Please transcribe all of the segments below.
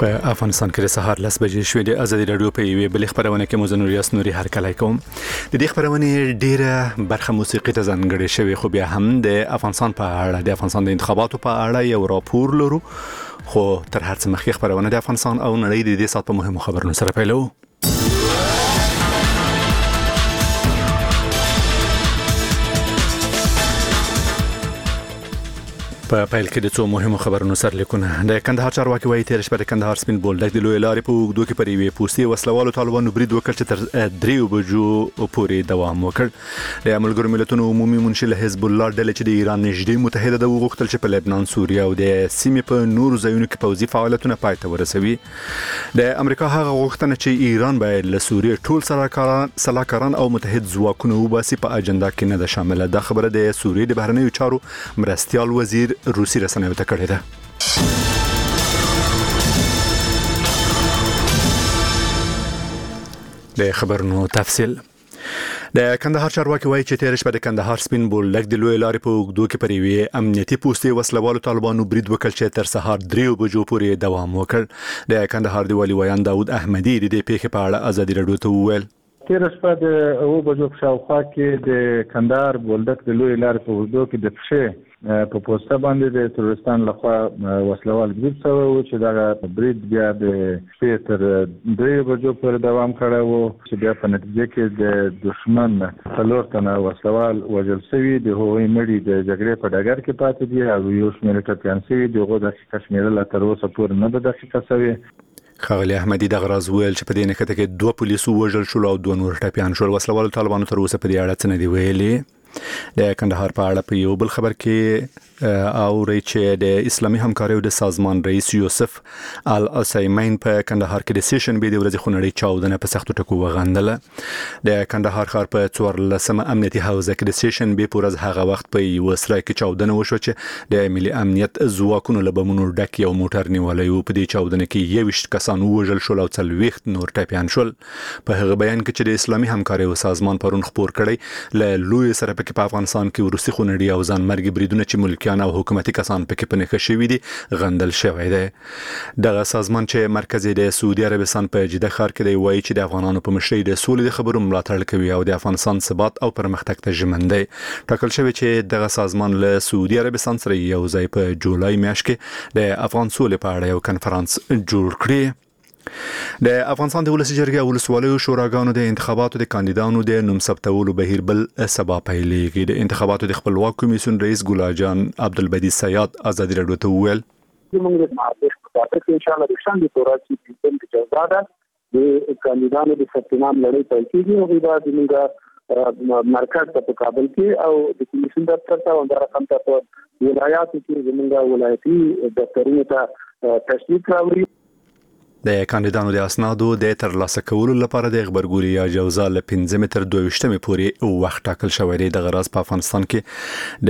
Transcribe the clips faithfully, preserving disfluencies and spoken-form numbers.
په افغانستان کې د سهار لس بجې شوې د ازادي راډیو په یوې بلې خبرونه کې مو زنوریاس نوري هرکلی کوم. د دې خبرونې ډیره برخه موسیقي ته ځانګړې شوې، خو بیا هم د افغانستان په اړه د افغانستان د انتخاباتو په اړه یو راپور لرو. خو تر هر څه مخکې خبرونه د افغانستان او نړۍ د دې سات په مهمو خبرونو سره پیلو. په پیل کې د څو مهمو خبرونو سرلیکونه. د کندهار چارواکي وایي تیر شپه د کندهار سپین بولدک د لوی لارې په اوږدو کې پر یوې پوستې وسلوالو طالبانو برید وکړ چې تر دریو بجو پورې دوام وکړ. د ملګرو ملتونو عمومي منشي له حزب الله ډلې چې د ایران نږدې متحده ده وغوښتل چې په لبنان، سوریه او د سیمې په نورو ځایونو کې پوځي فعالیتونه پای ته ورسوي. د امریکا هغه غوښتنه چې ایران باید له سوریه ټول سلاکاران سلاکاران او متحد ځواکونه وباسي په اجنډا کې نه ده شامله. دا خبره د سوریې د بهرنیو چارو مرستیال وزیر روسي رسنیو ته کړې ده. د خبرونو تفصیل. د کندهار چارواکي وایي چې تیر شپه د کندهار سپین بولدک د لوی لارې په اوږدو کې پر یوې امنیتي پوستې وسلوالو طالبانو برید وکړ چې تر سهار دریو بجو پورې دوام وکړ. د کندهار د والي ویان داود احمدي د دې پیښې په اړه ازادي راډیو ته وویل: تیر شپه د اوه بجو په شاوخوا کې د کندهار بولدک د لوی لارې په اوږدو کې د پښې په پوسټه باندې د تروریستان لخوا وسلوال برید شوی و چې دا برید بیا د شپې تر درې بجو پورې دوام کړی و چې بیا په نتیجه کې د دښمن څلور تنه وسلوال وژل شوي، د هغوی مړي د جګړې په ډګر کې پاتې دي او یو شمېر ټپیان شوي. د هغو دقیقه شمېره لا تر اوسه پورې نه ده دقیقه شوې. ښاغلي احمدي دغه راز ویل چې په دې نښته کې دوه پولیسو وژل شول او دوه نور ټپیان شول. وسلوالو طالبانو تر اوسه په دې اړه څه نه دي ویلي. د کندهار په اړه په یو بل خبر کې اوري چې د اسلامي همکارۍ د سازمان رئیس یوسف العثیمین په کندهار کې د سیشن بي د ورځې خونړۍ چاودنه په سختو ټکو وغندله. د کندهار ښار په څوارلسمه امنیتي حوزه کې د سیشن بي په ورځ هغه وخت په یو سره کې چاودنه وشوه چې د ملي امنیت ځواکونو له بمونو ډک یو موټر نیولی و. په دې چاودنه کې یوویشت کسان ووژل شول او څلوېښت نور ټپیان شول. په هغه بیان کې چې د اسلامي همکارۍ سازمان پرون خپور کړی، له لوی سره په په افغانستان کې وروستي خونړي او ځانمرګي بریدونه چې ملکیان او حکومتي کسان پکې په نښه شوي دي غندل شوی دی. دغه سازمان چې مرکز د سعودي عربستان په جده ښار کې دی وایي چې د افغانانو په مشرۍ د سولې د خبرو ملاتړ کوي او د افغانستان ثبات او پرمختګ ته ژمن دی. ټاکل شوی چې دغه سازمان له سعودي عربستان سره یو ځای په جولای میاشت کې د افغان سولې په اړه یو کنفرانس جوړ کړی. د افغانستان د ولسي جرګې او ولسوالیو شوراګانو د انتخاباتو د کاندیدانو د نوم ثبتولو بهیر بل سبا پیلېږي. د انتخاباتو د خپلواک کمیسیون رئیس ګلال جان عبدالبدی سیاد ازادي راډیو ته وویل: موږ د معارف په تاسو کې ان شاء الله د شاندې تورات چې د جوړه د کاندیدانو د ثبتنام لړۍ پیل کیږي او دا د موږ مرکز په کابل کې او د کمیسیون دفتر ته او د رقم ته په ولایاتو کې زموږ ولایتي دفترونو ته تشریف راوړي. د کاندیدانو د اسنادو د ترلاسه کولو لپاره د خبرګوري یا جوزا له پنځمې تر دوه ویشتمې پورې وخت ټاکل شوی دی. د غراض په افغانستان کې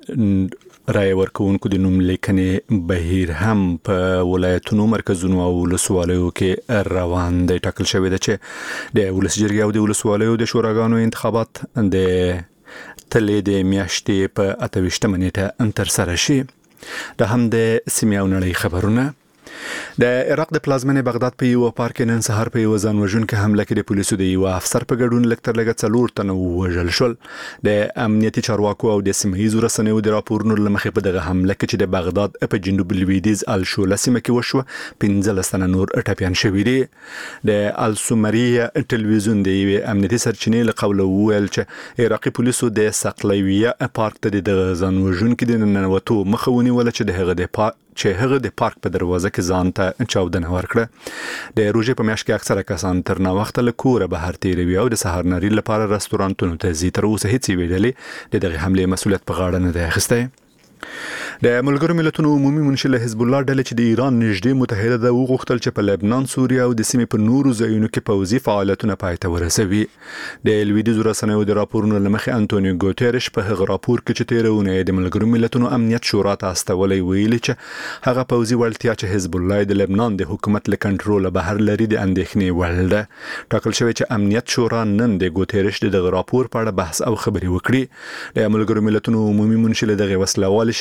د رای ورکوونکو د نوم لیکنې بهیر هم په ولایتونو، مرکزونو او ولسوالیو کې روان دی. ټاکل شوی دی چې د ولسي جرګې او د ولسوالیو د شوراګانو انتخابات د تلې د میاشتې په اته ویشتمه نیټه ترسره شي. دا هم د سیمې او نړۍ خبرونه. د عراق د پلازمینې بغداد په یو پارک نن سهار په یو ځان وژونکي حمله کې د پولیسو د یو افسر په ګډون لږ تر لږه څلور تنه ووژل شول. د امنیتي چارواکو او د سیمه ییزو رسنیو د راپورونو له مخې په دغه حمله کې چې د بغداد په جنوب لویدیځ الشوله سیمه کې وشوه، پنځلس تنه نور ټپیان شوي دي. د السومریه ټلویزیون د یوې امنیتي سرچینې له قوله وویل چې عراقي پولیسو د سقلیویه پارک ته د ځان وژونکي د ننوتو مخه ونیوله چې د هغه د پارک چې هغه د پارک په دروازه کې ځان ته چاودنه ورکړه. د روژې په میاشت کې اکثره کسان تر ناوخته له کوره بهر تیروي او د سهار ناري لپاره رستورانتونو ته ځي. تر اوسه هیڅ یوې ډلې د دغه حملې مسؤلیت په غاړه نه دی اخیستی. د ملګرو ملتونو عمومي منشي له حزب الله ډلې چې د ایران نږدې متحده ده وغوښتل چې په لبنان، سوریه او د سیمې په نورو ځایونو کې پوځي فعالیتونه پای ته ورسوي. د لویدیځو رسنیو د راپورونو له مخې انټونیو ګوتریش په هغه راپور کې چې تېره اونۍ د ملګرو ملتونو امنیت شورا ته استولی ویلي چې هغه پوځي وړتیا چې حزب الله د لبنان د حکومت له کنټروله بهر لري د اندېښنې وړ ده. ټاکل شوی چې امنیت شورا نن د ګوتریش دغه راپور په اړه بحث او خبرې وکړي. د ملګرو ملتونو عمومي منشي له دغه وسلوال شي ډلې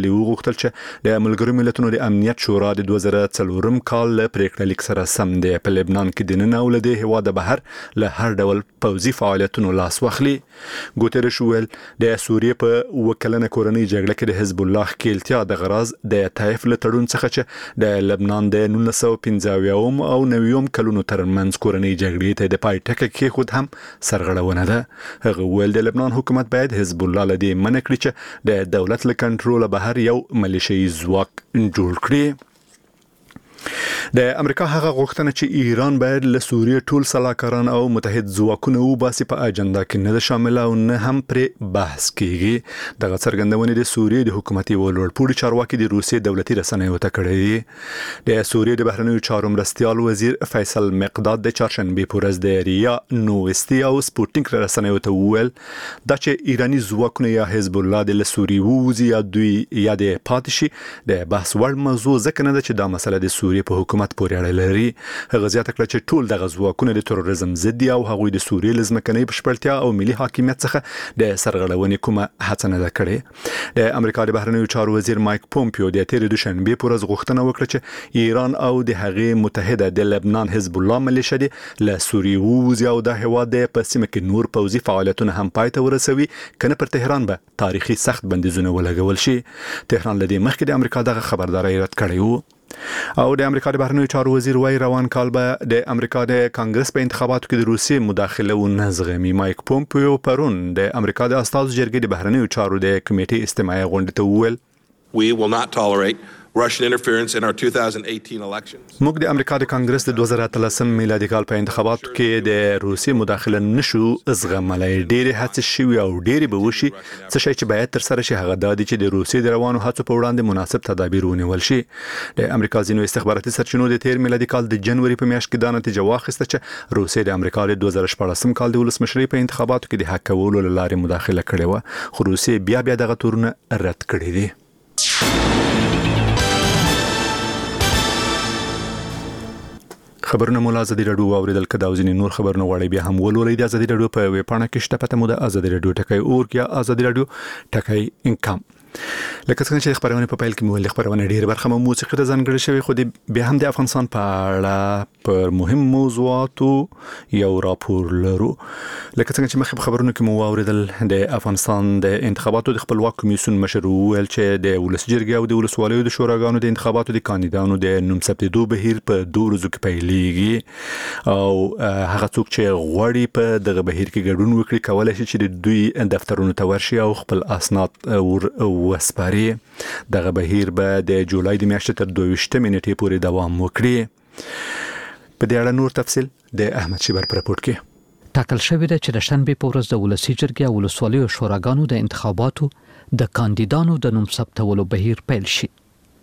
دې وغوښتل چې د ملګرو ملتونو د امنیت شورا د دوه زره څلورم کال له پریکړه لیک سره سم دی په لبنان کې د نن او له دې هوا د بهر له هر ډول پوځي فعالیتونو لاس واخلي. ګوتریش ویل د سوریې په وکلنه کورنۍ جګړه کې د حزب الله ښکیلتیا د غراض د طائف له تړون څخه چې د لبنان د نولس سوه پنځه اویایم او نویم کلونو ترمنځ کورنۍ جګړې ته د پای ټکی کېښود هم سرغړونه ده. هغه ویل د لبنان حکومت باید حزب الله له دې منع کړي چې د دولت له کنټروله بهر یو ملیشي ځواک جوړ کړي. د امریکا هغه غوښتنه چې ایران باید له سوریې ټول سلاکاران او متحد ځواکونه وباسي په اجنډا کې نه شامل او نه هم پر بحث کیږي. دغه څرګندونه د سوریې د حکومتي ولورپوړي چارواکي د روسي دولتي رسنیو ته کړې دي. د سوریې د بهرنیو چارو مرستيال وزیر فیصل مقداد د چهارشنبه په ورځ د ریا نووستي او سپوتنیک رسنیو ته وویل دا چې ایرانی ځواکونه یا حزب الله د سوریې ووزي یا دوی یا د پاتشي د بحث وړ موضوع ځکه نه ده چې دا مسله د سوریې په حکومت پورې اړه لري. هغه زیاته کړه چې ټول دغه ځواکونه د تروریزم ضد او هغوی د سوریې لزمکنۍ بشپړتیا او ملي حاکمیت څخه د سرغړونې کومه هڅه نه ده کړې. د امریکا د بهرنیو چارو وزیر مایک پومپیو د تیر دوشنبه پر ورځ غوښتنه وکړه چې ایران او د هغې متحده د لبنان حزب الله ملیشه د له سوریې ووزي او د هواد د پسمه کې نور پوځي فعالیتونه هم پای ته ورسوي کنه پر تهران به تاریخي سخت بندیزونه ولګول شي. تهران لدی مخکې د امریکا دغه خبرداري رد کړی وو. او د امریکا د بهرنیو چارو وزیر وايي روان کال به د امریکا د کانګرس په انتخاباتو کې د روسي مداخله و نزغمي. مایک پومپیو پرون د امریکا د استازو جرګې د بهرنیو چارو د کمیټې استماعي غونډه ته وویل We will not tolerate Russian interference in our two thousand eighteen elections. موږ د امریکا د کانګرس د دوه زره اتلسم میلادي کال په انتخاباتو کې د روسي مداخله نشو زغملای. ډېری هڅې شوي او ډېری به وشي. څه شي چې باید تر سره شي هغه دا دي چې د روسي د روانو هڅو په وړاندې مناسب تدابیر ونیول شي. د امریکا ځینو استخباراتي سرچینو د تیر میلادي کال د جنوري په میاشت کې دا نتیجه واخیسته چې روسي د امریکا د دوه زره شپږم کال د ولسمشرۍ په انتخاباتو کې د حق کولو لارې مداخله کړې و، خو روسي بیا بیا دغه تورونه رد کړی دي. خبرونه مولا ازادي رادیو اوریدل کدا او ځینې نور خبرونه غواړي بیا هم ولولئ د ازادي رادیو په ویب پاڼه کې شته پته مو د ازادي رادیو ټکای اور یا ازادي رادیو ټکای انکم. لکه څنګه چې خبرونه په پیل کې مو ول خبرونه ډیر برخه مو موسیقي ته ځانګړې شوی خو د بیا هم د افغانستان په اړه پر مهم موضوعاتو یو راپور لرو. لکه څنګه چې مخکې خبرونه کې مو اوریدل د افغانستان د انتخاباتو د خپلواک کمیسیون مشر ویل چې د ولس جرګې او د ولسوالیو د شوراګانو د انتخاباتو د کاندیدانو د نوم ثبتېدو بهیر په دوه ورځو کې پیلېږي او هغه څوک چې غواړي په دغه بهیر کې ګډون وکړي کولای شي چې د دوی دفترونو ته ورشي او خپل اسناد ور وسپاري. دغه بهیر به د جولای د میاشتې تر دوه ویشتمې نیټې پورې دوام وکړي. په دې اړه نور تفصیل د احمد شیبر پر راپور کې ټاکل شوی دی چې د شنبې په ورځ د ولسی جرګې او ولسوالیو شوراګانو د انتخاباتو د کاندیدانو د نوم ثبتولو بهیر پیل شي.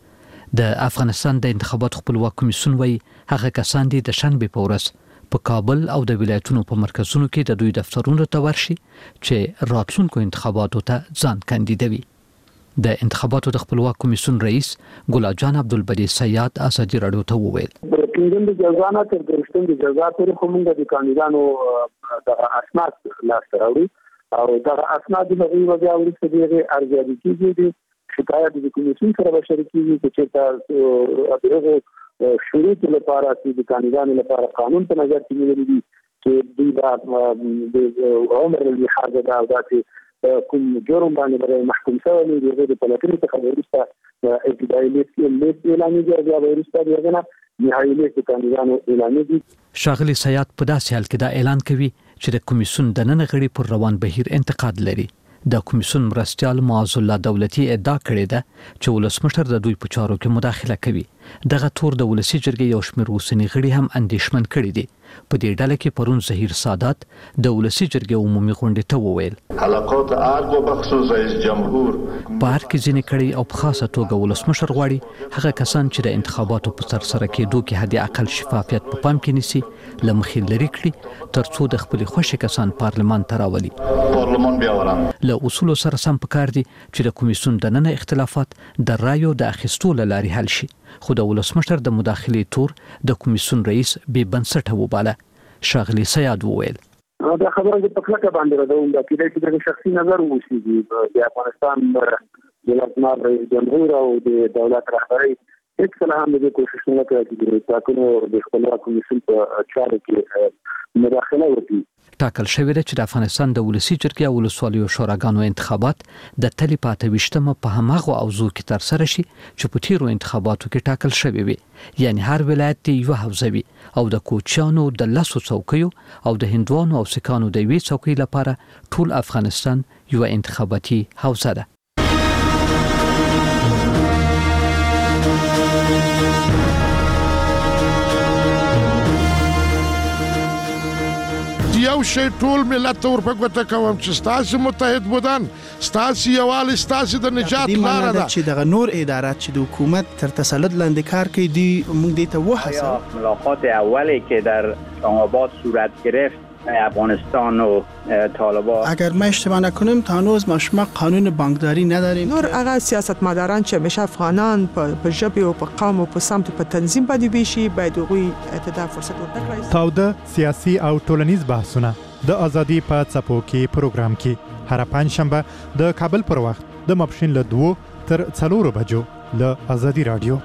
د افغانستان د انتخاباتو خپلواک کمیسیون وايي هغه کسان دي د شنبې په ورځ په کابل او د ولایتونو په مرکزونو کې د دوی دفترونو ته ورشي چې راتلونکو انتخاباتو ته ځان کاندیدوي. د انتخاباتو د خپلواک کمیسیون رئیس ګلا جان عبدالبدی سیاد ازادي رادیو ته وویل پنځم د جزانا تر درشتم د جزا پورې کومه د کاندیدانو د اسناد لاس راوړي او د اسناد د غوښتنې وجه ورسته دی ارزیابي کیږي شکایت د کمیسیون سره بشریکي چې تاسو دغه شروط لپاره چې د کاندیدانو لپاره قانون په نظر کې نیول دي چې دوی د عمر لحاظ دا داسې کوم جرم باندې برای محکوم شوی دی د پلاتینې څخه ورسته ابتدایي لیست اعلان دی یا ورسته دیغه نهایي لیست کاندیدانو اعلان دي. شاغلی سیاد په داسې حال کې دا اعلان کوي چې د کمیسیون د نن غړي پر روان بهیر انتقاد لري. د کمیسیون مرستيال معاذ الله دولتي ادعا کړې ده چې ولسمشر د دوی په چارو کې مداخله کوي. دغه تور د ولسی جرګې یو شمېر اوسنی غړي هم اندېښمن کړي دي. په دې ډله کې پرون ظهیر سادات د ولسی جرګې عمومي غونډې ته وویل حلقات ارګ بخصوص رئیس جمهور په هر کې ځینې کړي او په خاصه توګه ولسمشر غواړي هغه کسان چې د انتخاباتو په سر سره کېدو کې حد اقل شفافیت په پام کې نیسي لمخې لري کړي ترڅو د خپل خوښ کسان پارلمان ته راولي. پارلمان بیا وران له اصول سره سم پکار دي چې د کمیسیون د نن اختلافات د رایو د اخیستو لارې حل شي. خو د ولسمشر د مداخلې تور د کمیسیون رئیس بې بنسټه وباله. شاغلی سیاد وویل دا خبره د پخلکه باندې راځم دا کله چې د شخصي نظر وشي د افغانستان د لازمار رئیس جمهور او د دولت رهبرۍ هیڅ کله هم د کوششونه کوي چې د ټاکنو د خپلواک کمیسیون په چارو کې مداخله وکړي. ټاکل شوې ده چې د افغانستان د ولسی جرګې او ولسوالیو شوراګانو انتخابات د تلې پاته وشتمه په هماغه اوضاع کې تر سره شي چې په تیرو انتخاباتو کې ټاکل شوی وي. یعنی هر ولایت یو حوزه وي او د کوچیانو د لاسو څوکیو او د هندوانو او سکانو د وی څوکۍ لپاره ټول افغانستان یو انتخاباتي حوزه ده. یو شی ټول ملت ته ورپګوته کوم چې ستاسو متحد بودن ستاسو یوال ستاسو د نجات لاره ده چې دغه نور ادارات چې د حکومت تر تسلط لاندې کار کوي دی موږ دې ته وحسه. ملاقات اولی که در اسلام آباد صورت گرفت افغانستان و طالبان، اگر ما اشتباه نکنیم تا هنوز ما شما قانون بانکداری نداریم. نور هغه سیاستمداران چې همیشه افغانان په ژبه او په قوم او په سمت په تنظیم باندې ویشي باید هغوی ته فرصت ورکړي. تاوده سیاسي او ټولنیز بحثونه د ازادي په څپو کې پروګرام کې هر پنځشنبه د کابل پر وخت د ماپښین له دوه تر څلورو بجو له ازادي رادیو.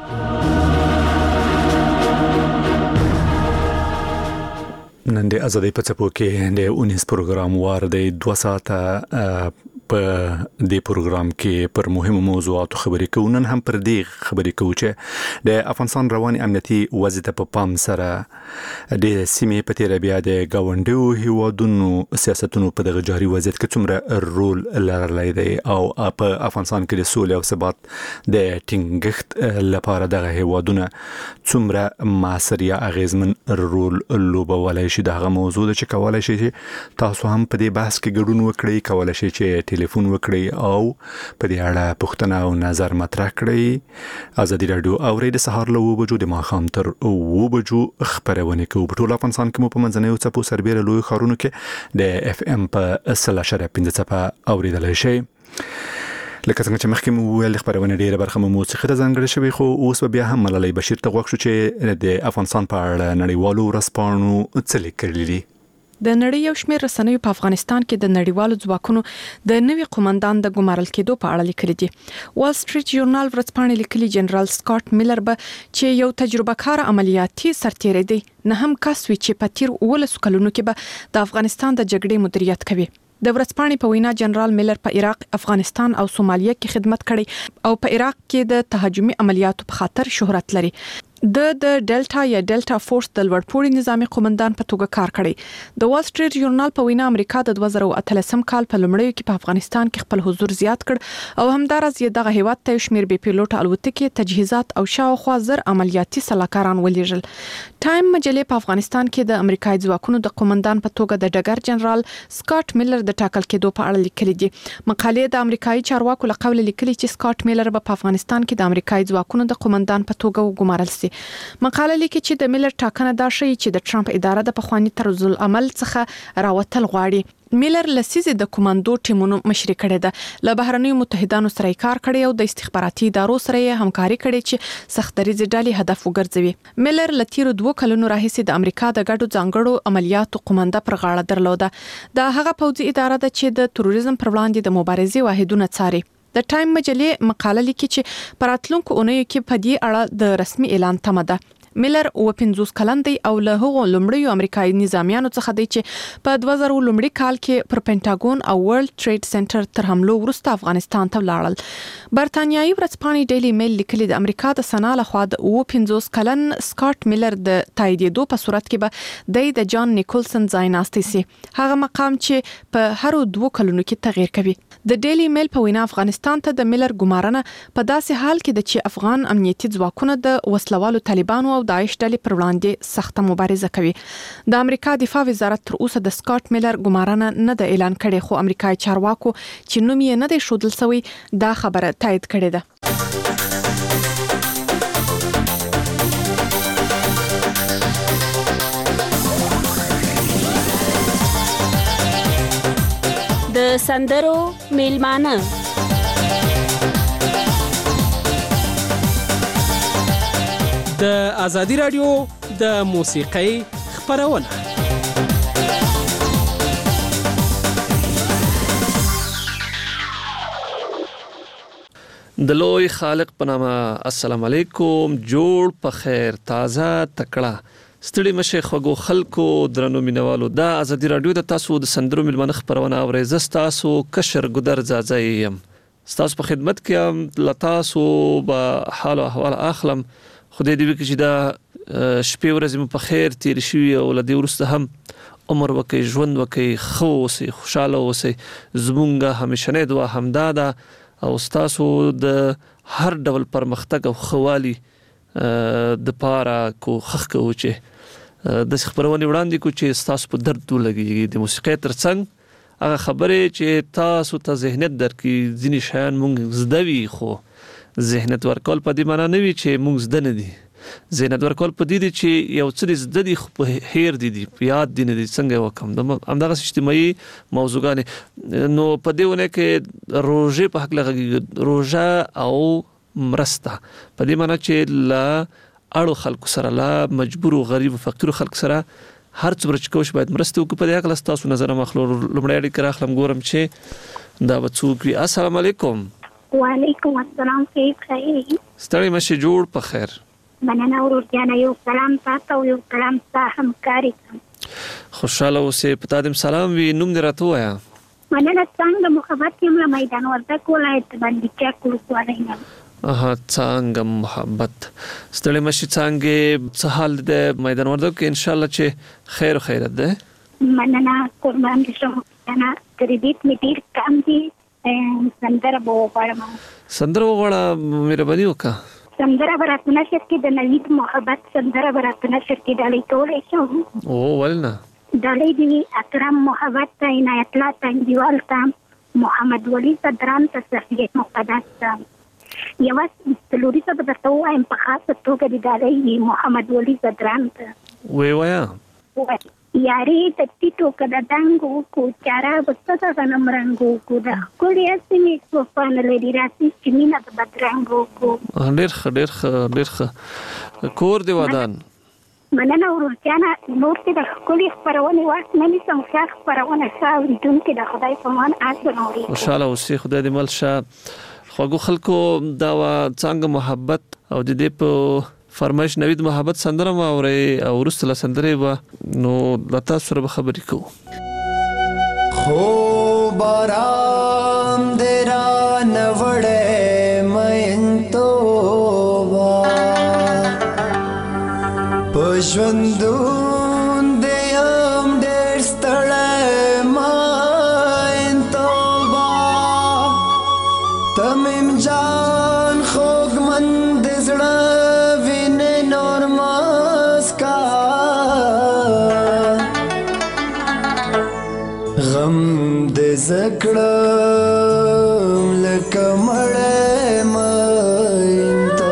نن د ازادي په څپو کې د اونیس پروګرام وار د دوه ساعته په دې پروګرام کې پر مهمو موضوعاتو خبرې کوو. نن هم پر دې خبرې کوو چې د افغانستان رواني امنیتي وضعیت په پام سره د سیمې په تیر بیا د گاونډیو هیوادونو سیاستونو په دغه جاري وضعیت کې څومره رول لرلی دی او په افغانستان کې د سولې او ثبات د ټینګښت لپاره دغه هیوادونه څومره مؤثر یا اغیزمن رول لوبولی شي. دغه موضوع د چې کولای شي تاسو هم په دې بحث کې ګډون وکړئ، کولای شي چې ټلیفون وکړئ او په دې اړه پوښتنه او نظر مطرح کړئ. ازادي رادیو اوري د سهار له اوه بجو د ماښام تر اوه بجو خبرونه کوي. په ټول افغانستان کې مو په منځنیو څپو سربېره لوی ښارونو کې د اف ام په سل اشاریه پنځه څپه اوریدلای شئ. لکه څنګه چې مخکې مو ویل خبرونه ډیره برخه مو موسیقي ته ځانګړې شوې، خو اوس به بیا هم ملالۍ بشیر ته غوښ شو چې د افغانستان په اړه نړیوالو ورځپاڼو څه لیکلي دي. د نړۍ یو شمېر رسنیو په افغانستان کې د نړیوالو ځواکونو د نوي قومندان د ګمارل کېدو په اړه لیکلي دي. وال سټریټ ژورنال ورځپاڼې لیکلي جنرال سکاټ میلر به چې یو تجربه کار عملیاتي سرتیری دی نه هم کس وی چې په تیر اوولسو کلونو کې به د افغانستان د جګړې مدیریت کوي. د ورځپاڼې په وینا جنرال میلر په عراق، افغانستان او سومالیه کې خدمت کړی او په عراق کې د تهاجمي عملیاتو په خاطر شهرت لري. د د ډیلټا یا ډیلټا فورس د لوړپوړي نظامی قومندان په توګه کار کړی. د وال سټریټ ژورنال په وینا امریکا د دوه زره اتلسم کال په لومړیو کې په افغانستان کې خپل حضور زیات کړ او همدارس یې دغه هیواد ته شمیر بي پیلوټ الوتکې، تجهیزات او شاوخوا زر عملیاتي سلاکاران ولېږل. ټایم مجلې په افغانستان کې د امریکایي ځواکونو د قومندان په توګه د ډګر جنرال سکاټ میلر د ټاکل کېدو په اړه لیکلي دي. مقالې د امریکایي چارواکو له قوله لیکلي چې سکاټ میلر په افغانستان کې د امریکایي ځواکونو د قومندان په توګه وګمارل شي. مقاله لیکي چې د میلر ټاکنه دا شي چې د ټرمپ اداره د پخوانی طرز العمل څخه راوتل غواړي. میلر لسیزه د کمانډو ټیمونو مشري کړې ده، له بهرنیو متحدانو سره کار کړی او د استخباراتي ادارو سره همکاري کړې چې سختدریز ډلې هدف وګرځوي. میلر لتیرو دوه کلونو راهیسې د امریکا د ګډو ځانګړو عملیاتو قومنده پر غاړه درلوده. دا هغه پوځي اداره ده چې د تروریزم پر وړاندې د مبارزې واحدونه څاري. د ټایم مجلې مقاله لیکي چې په راتلونکو اونیو کې په دې اړه د رسمي اعلان تمه ده. میلر او پنځوس کلن دی او له هغو لومړیو امریکایي نظامیانو څخه دی چې په دوه زره لومړي کال کې پر پینټاګون او ورلد ټریډ سنټر تر حملو وروسته افغانستان ته لاړل. برتانیایي ورځپاڼې ډیلی میل لیکلي د امریکا د سنا لخوا د او پنځوس کلن سکاټ میلر د تاییدېدو په صورت کې به د د جان نیکولسن ځای ناستې سي، هغه مقام چې په هر دوه کلونو کې تغییر کوي. د ډیلی میل په وینا افغانستان ته د میلر ګمارنه په داسې حال کې ده چې افغان امنیتي ځواکونه د وسلوالو طالبانو او داعش ډلې پر وړاندې سخته مبارزه کوي. د امریکا دفاع وزارت تر اوسه د سکاټ میلر ګمارنه نه ده اعلان کړې، خو امریکایي چارواکو چې نوم یې نه دی ښودل شوی دا خبره تایید کړې ده. د سندرو میلمانه د ازادي رادیو د موسیقۍ خبرونه. د لوی خالق په نامه السلام علیکم. جوړ په خیر، تازه تکړه، ستړي مشه خوګو خلکو، درنو مینوالو. دا ازادي رادیو د تاسو د سندرو ملمنه خبرونه اورئ. ز تاسو کشر ګدر زازایم، تاسو په خدمت کې ام. لتاسو به حال او احوال اخلم. خدای دې وکړي چې دا شپې ورځې مو په خیر تیر شي او لدی ورسته هم عمر وکي، ژوند وکي، خو اوسئ، خوشاله اوسئ. زمونږه همیشنه دعا همدا ده او تاسو د هر ډول پرمختګ او خوالي د پاره کو خخ کو چې د خبرونه وړاندې کو چې تاسو په درد ولګي. د موسیقي ترڅنګ هغه خبره چې تاسو ته ذهنیت درکې، ځینې شیان مونږ زدوي، خو ذهنیت ورکول په دې معنی نه وي چې مونږ زده نه دي. ذهنیت ورکول په دې دي چې یو څه زده دي خو په هیر دي دي په یاد دي نه دي. څنګه وکم د همدغه اجتماعي موضوعګانې نو په دې ونه کې روزه په حق لګي، روزه او مرسته په دې معنی چې لا اړو خلکو سره، لا مجبور او غریب او فقیر خلک سره هر څومره چې کوم باید مرسته وکړي. په دې حق تاسو نظر مخلو لمړی اړیکه راخلم ګورم چې دا وڅوک وي. السلام علیکم. وعلیکم السلام. کیف خیر؟ ستړي مشه، جوړ په خیر. مننه ورورجانه، یو سلام تاسو او یو سلام تاسو همکاري. خوشاله اوسئ. په تاسو سلام وی. نوم دې راته وایا؟ مننه. څنګه محبت یم له میدان ورته کولای باندې چا کول سوالینه. اها، څنګه محبت. ستړي مشه، څنګه څه حال دې میدان ورته کې؟ ان شاء الله چې خیر خیرت ده. مننه قربان دې شم. انا کریډیټ می ډیر کم دي. سندره به وغواړم. سندره وغواړه، مهرباني وکړه. سندره براتونه نشر کې د نوید محبت سندره براتونه نشر کې ډالۍ کولای شم. او ولنه ډالۍ دی اکرم محبت ته، عنایت الله تنګیوال ته، محمد ولی صدران ته، صفیه مقدس ته. یو څلوري څه به تاسو وایم په خاصه توګه د ډالۍ محمد ولی صدران ته. وی وایا یاري ته ټیټو کده دنګو کو چارا بسته غنم رنگو کو د کولې اسمې په فان لري راسي چې مینا د بدرنګو کو. ډېر ښه، ډېر ښه، ډېر ښه. کور دی ودان. مننه ورورجانه. نور ته د کولې خبرونه وخت نه نسم ښه خبرونه شاوري دونکو د خدای په مان آسنوري. خوشاله اوسئ. خدای دې مل شه. خوګو خلکو دا څنګه محبت او د دې په فرمایش نوید محبت سندره ما اوري او ورسله سندره و نو لتا سره خبرې کو. خو بارام درا نوړې مې تو وا پښوندون دې ام ډېر ستړې مې تو وا تمم جان خوګ من دې زړه غم دې زکړه لکه مړې مې تو.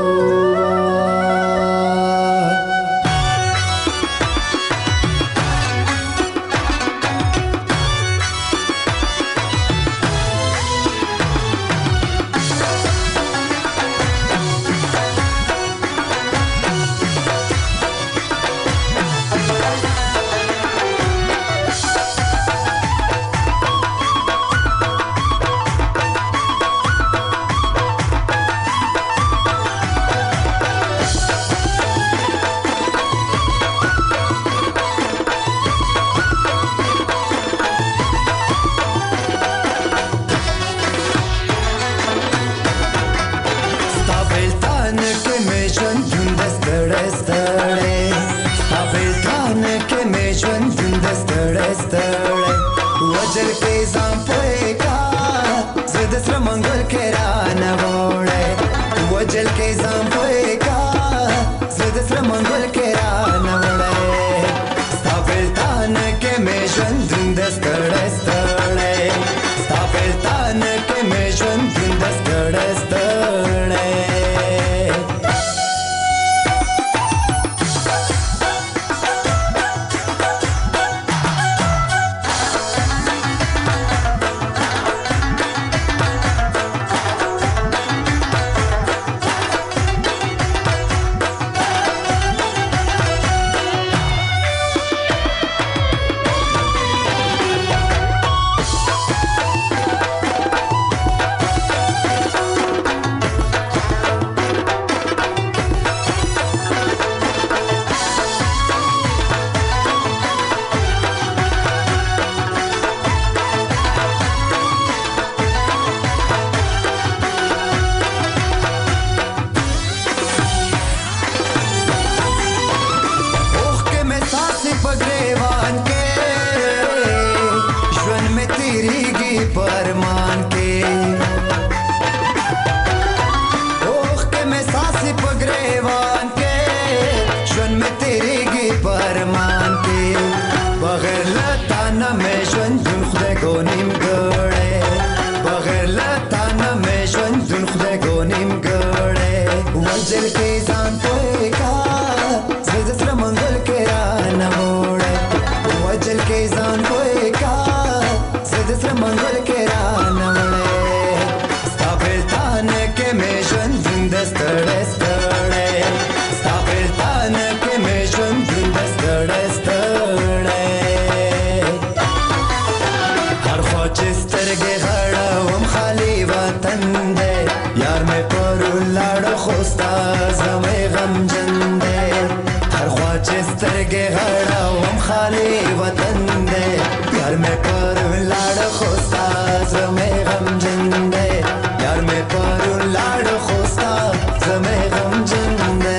वाले वतन दे यार मैं पर लाड़ खोस्ता जमे गम जिंदे यार मैं पर लाड़ खोस्ता जमे गम जिंदे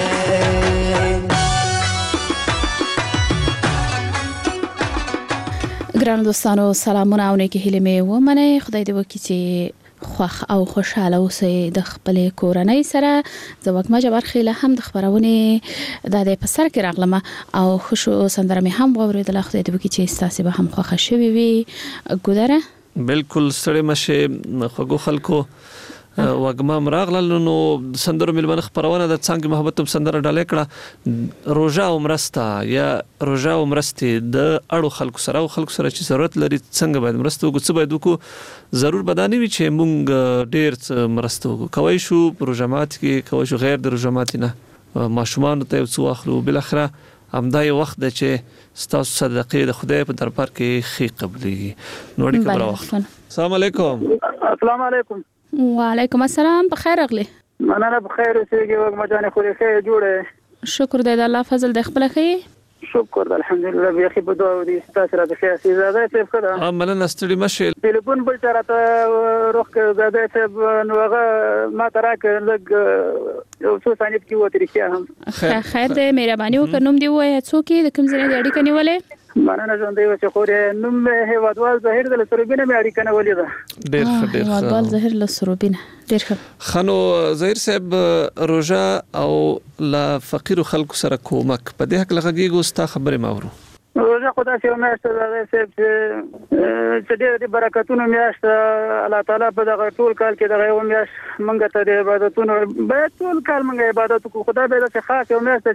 ګران دوستانو سلامونه او نیکی هیله مې ومنه. خدای دې وکړي چې خوښ او خوشاله اوسئ د خپل کورنۍ سره. زه وګما جبر خیله هم د خبرونه د دې په سر کې راغلم او خوشو سندره مې هم واوریدله. خدای دې وکړي چې تاسو به هم خوښ شوي وي. ګودره بالکل ستړي مشه خوګو خلکو وګما مراغلل نو سندرو ملمن خبرونه د څنګه محبت سندره ډالې کړه روزا عمرستا یا روزا عمرستي د اړو خلکو سره او خلکو سره چې ضرورت لري څنګه باید مرسته وکړو څه باید وکړو ضرور بداني وي چې مونږ ډېر مرسته وکړو کوي شو پروژامات کې کوي شو غیر د پروژامات نه ماشومان ته څو اخلو بل اخره همدای وخت د چې ستاسو صدقې د خدای په دربار کې خي قبليږي نو ډېر کبره وخت. السلام علیکم. السلام علیکم. وعلیکم السلام. بخیر اغلی. مننه بخیر اوسېږي وګما جان خو دې ښه جوړه. شکر دې د الله فضل د خپل خې. شکر الحمدلله بیا خې په دعا دې ستاسو را د خیر زیاده څه کړه. ها مننه ستړي مشه. ټلیفون بل چا راته روخ زیاده څه نو هغه ما تراک لګ یو څو ثانیې کې وته رښتیا هم. خیر دې مهرباني وکړ نوم دی وای څوک د کوم ځای د اړیکې نیولې. مننه ژوند دی چې خورې نوم هیوادوال ظاهر د سروبینه مې اړیکه نه ولې ده. ډېر ښه ډېر ښه. هیوادوال ظاهر له سروبینه ډېر ښه. خنو ظاهر صاحب روزا او لا فقیر خلکو سره کومک په دې حق لغږیږو ستا خبره ماورو. روزا خدای چې میاشت زاده صاحب چې دې برکتونو میاشت الله تعالی په دغه ټول کال کې دغه یو میاشت مونږ ته د عبادتونو به ټول کال مونږ عبادت کوو. خدای به د خاص یو میاشت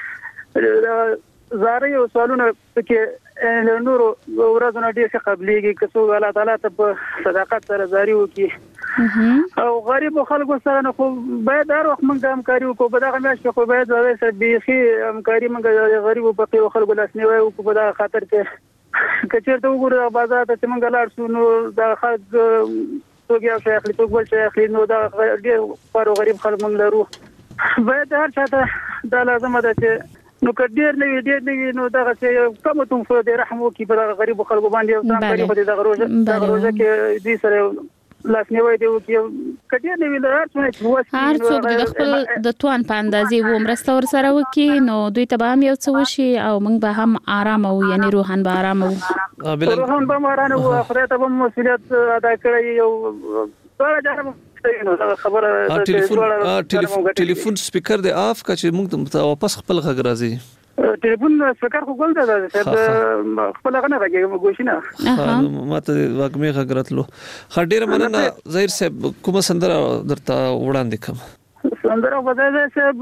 چې زاري او سوالونه پکې نورو ورځو ډېر ښه قبليږي که څو الله تعالی ته په صداقت سره زاري وکړي او غریب خلکو سره نه خو باید هر وخت موږ همکاري وکړو. په دغه میاشت خو باید زړه سره بيخي همکاري موږ غریب په خلکو لاسنیوي وکړو. په دغه خاطر کې که چېرته وګورو بازار ته چې موږ لاړ شو نو د خلک څوک یو شي اخلي څوک بل شي اخلي نو دا ډېر خورو غریب خلک موږ لرو. باید هر چاته دا لازمه ده چې نو کډیر نه وی ډیر نه وی نو دغه چې کوم تم خو د رحم وکي په غریب خلکو باندې او تام کوي په دغه روزه دغه روزه کې دې سره لاس نیوي دی وکي کډیر نه وی لار څونه چې واسي هر څوک د خپل د توان په اندازې و مرسته ور سره وکي نو دوی ته به هم یو څه وشي او موږ به هم آرام او یعنی روحان به آرام او روحان به آرام او خدای ته به مسؤلیت ادا کړی یو ټول جام خبره ټلیفون ټلیفون سپیکر دی اف کا چې موږ ته واپس خپل غږ راځي. ټلیفون سپیکر خو ګول ده صاحب خپل غنه راځي ګوښینه ماته واګمې غږ راتلو. خډیر مننه ظاهر صاحب کوم سندره درته وړاندې کوم. سندره بدای صاحب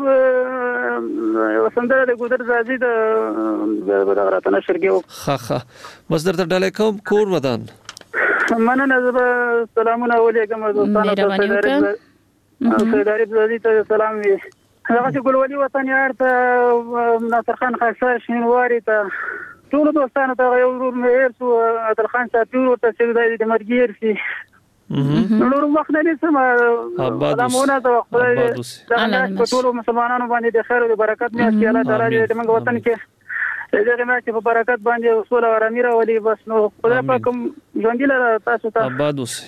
یو سندره د ګودر راځي د بدغرات نشرګو. ها ها بس درته ډالې کوم کور ودان. مننه زه سلامونه ولیکم دوستانو ته سیداری بزادی ته سلام وي. هغه چې ګلولي وطن یار ته ناصر خان خاصه شینواری ته ټول دوستانو ته یو ورور مې ارسو عادل خان ساتور ته چې د مرګیر شي نور وخت نه سم سلامونه ته خدای د ټول مسلمانانو باندې د خیر او برکت مې چې الله تعالی دې موږ وطن کې دغه ما چې په برکت باندې اصول او امیر ولي بس نو خدای پاک ژوند لره تاسو ته آباد اوسه.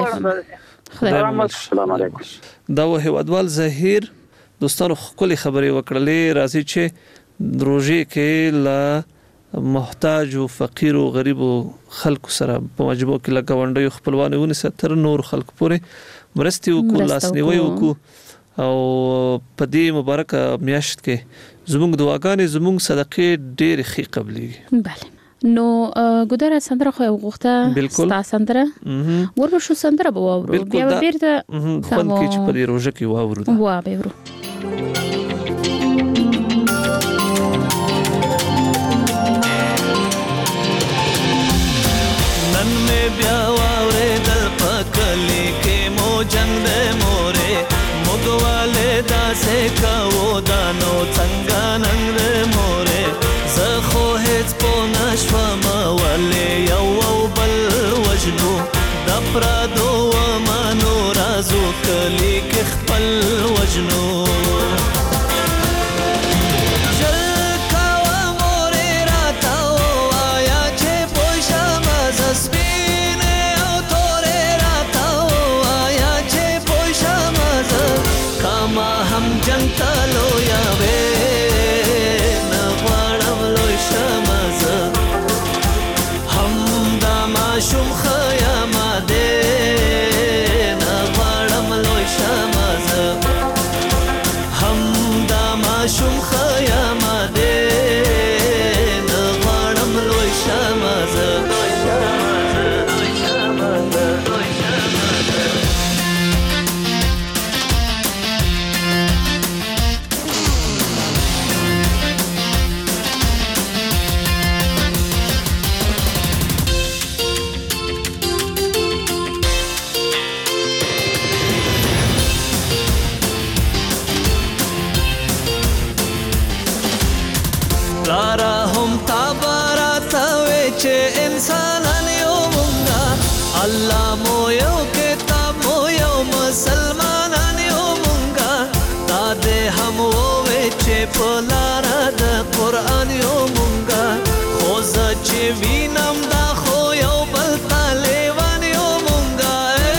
السلام علیکم. دا و هیوادوال ظاهر دوستانو خپل خبرې وکړلې راځي چې روزي کې لا محتاج او فقیر او غریب خلکو سره په مجبور کې لګاونډي خپلوان ونیسه تر نور خلک پورې مرستي وکړو لاسنیوي وکړو او په دې مبارکه میاشت کې زموږ دعاګانې زموږ صدقې ډېر خي قبليږي. بله نو ګودره سندره خو وغوښته ستا سندره ورو شو سندره به واورو بیا بیرته فن کې چې په روزه کې واورو وا به ورو نن مې بیا واورې د پکلي کې مو جنگ دې مورې مګواله داسې کاو دانو څنګه نن دې مورې زه خو هیڅ په نشوم ولې یو او بل وجنو د پرادو مانو رازو کلی کې خپل وجنو جل کاو مورې راتاو پلار د قران یو مونږه خو چې وینم دا خو یو بل طالبان یو مونږه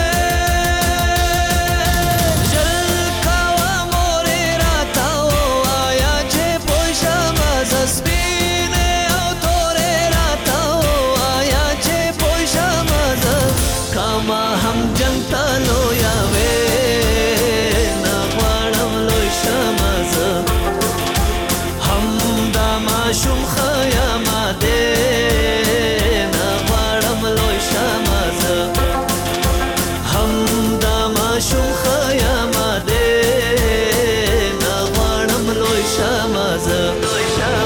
جل کاوه مورې راته ووایه چې پوه شم زه سپینې او تورې راته ووایه چې پوه شم زه کاما هم جنګ ته لویه وې نه غواړم لوی شم زه هم دا ماشوم خیام دې نه غواړم لوی شم زه هم دا ماشوم خیام دې نه غواړم لوی شم زه لوی شم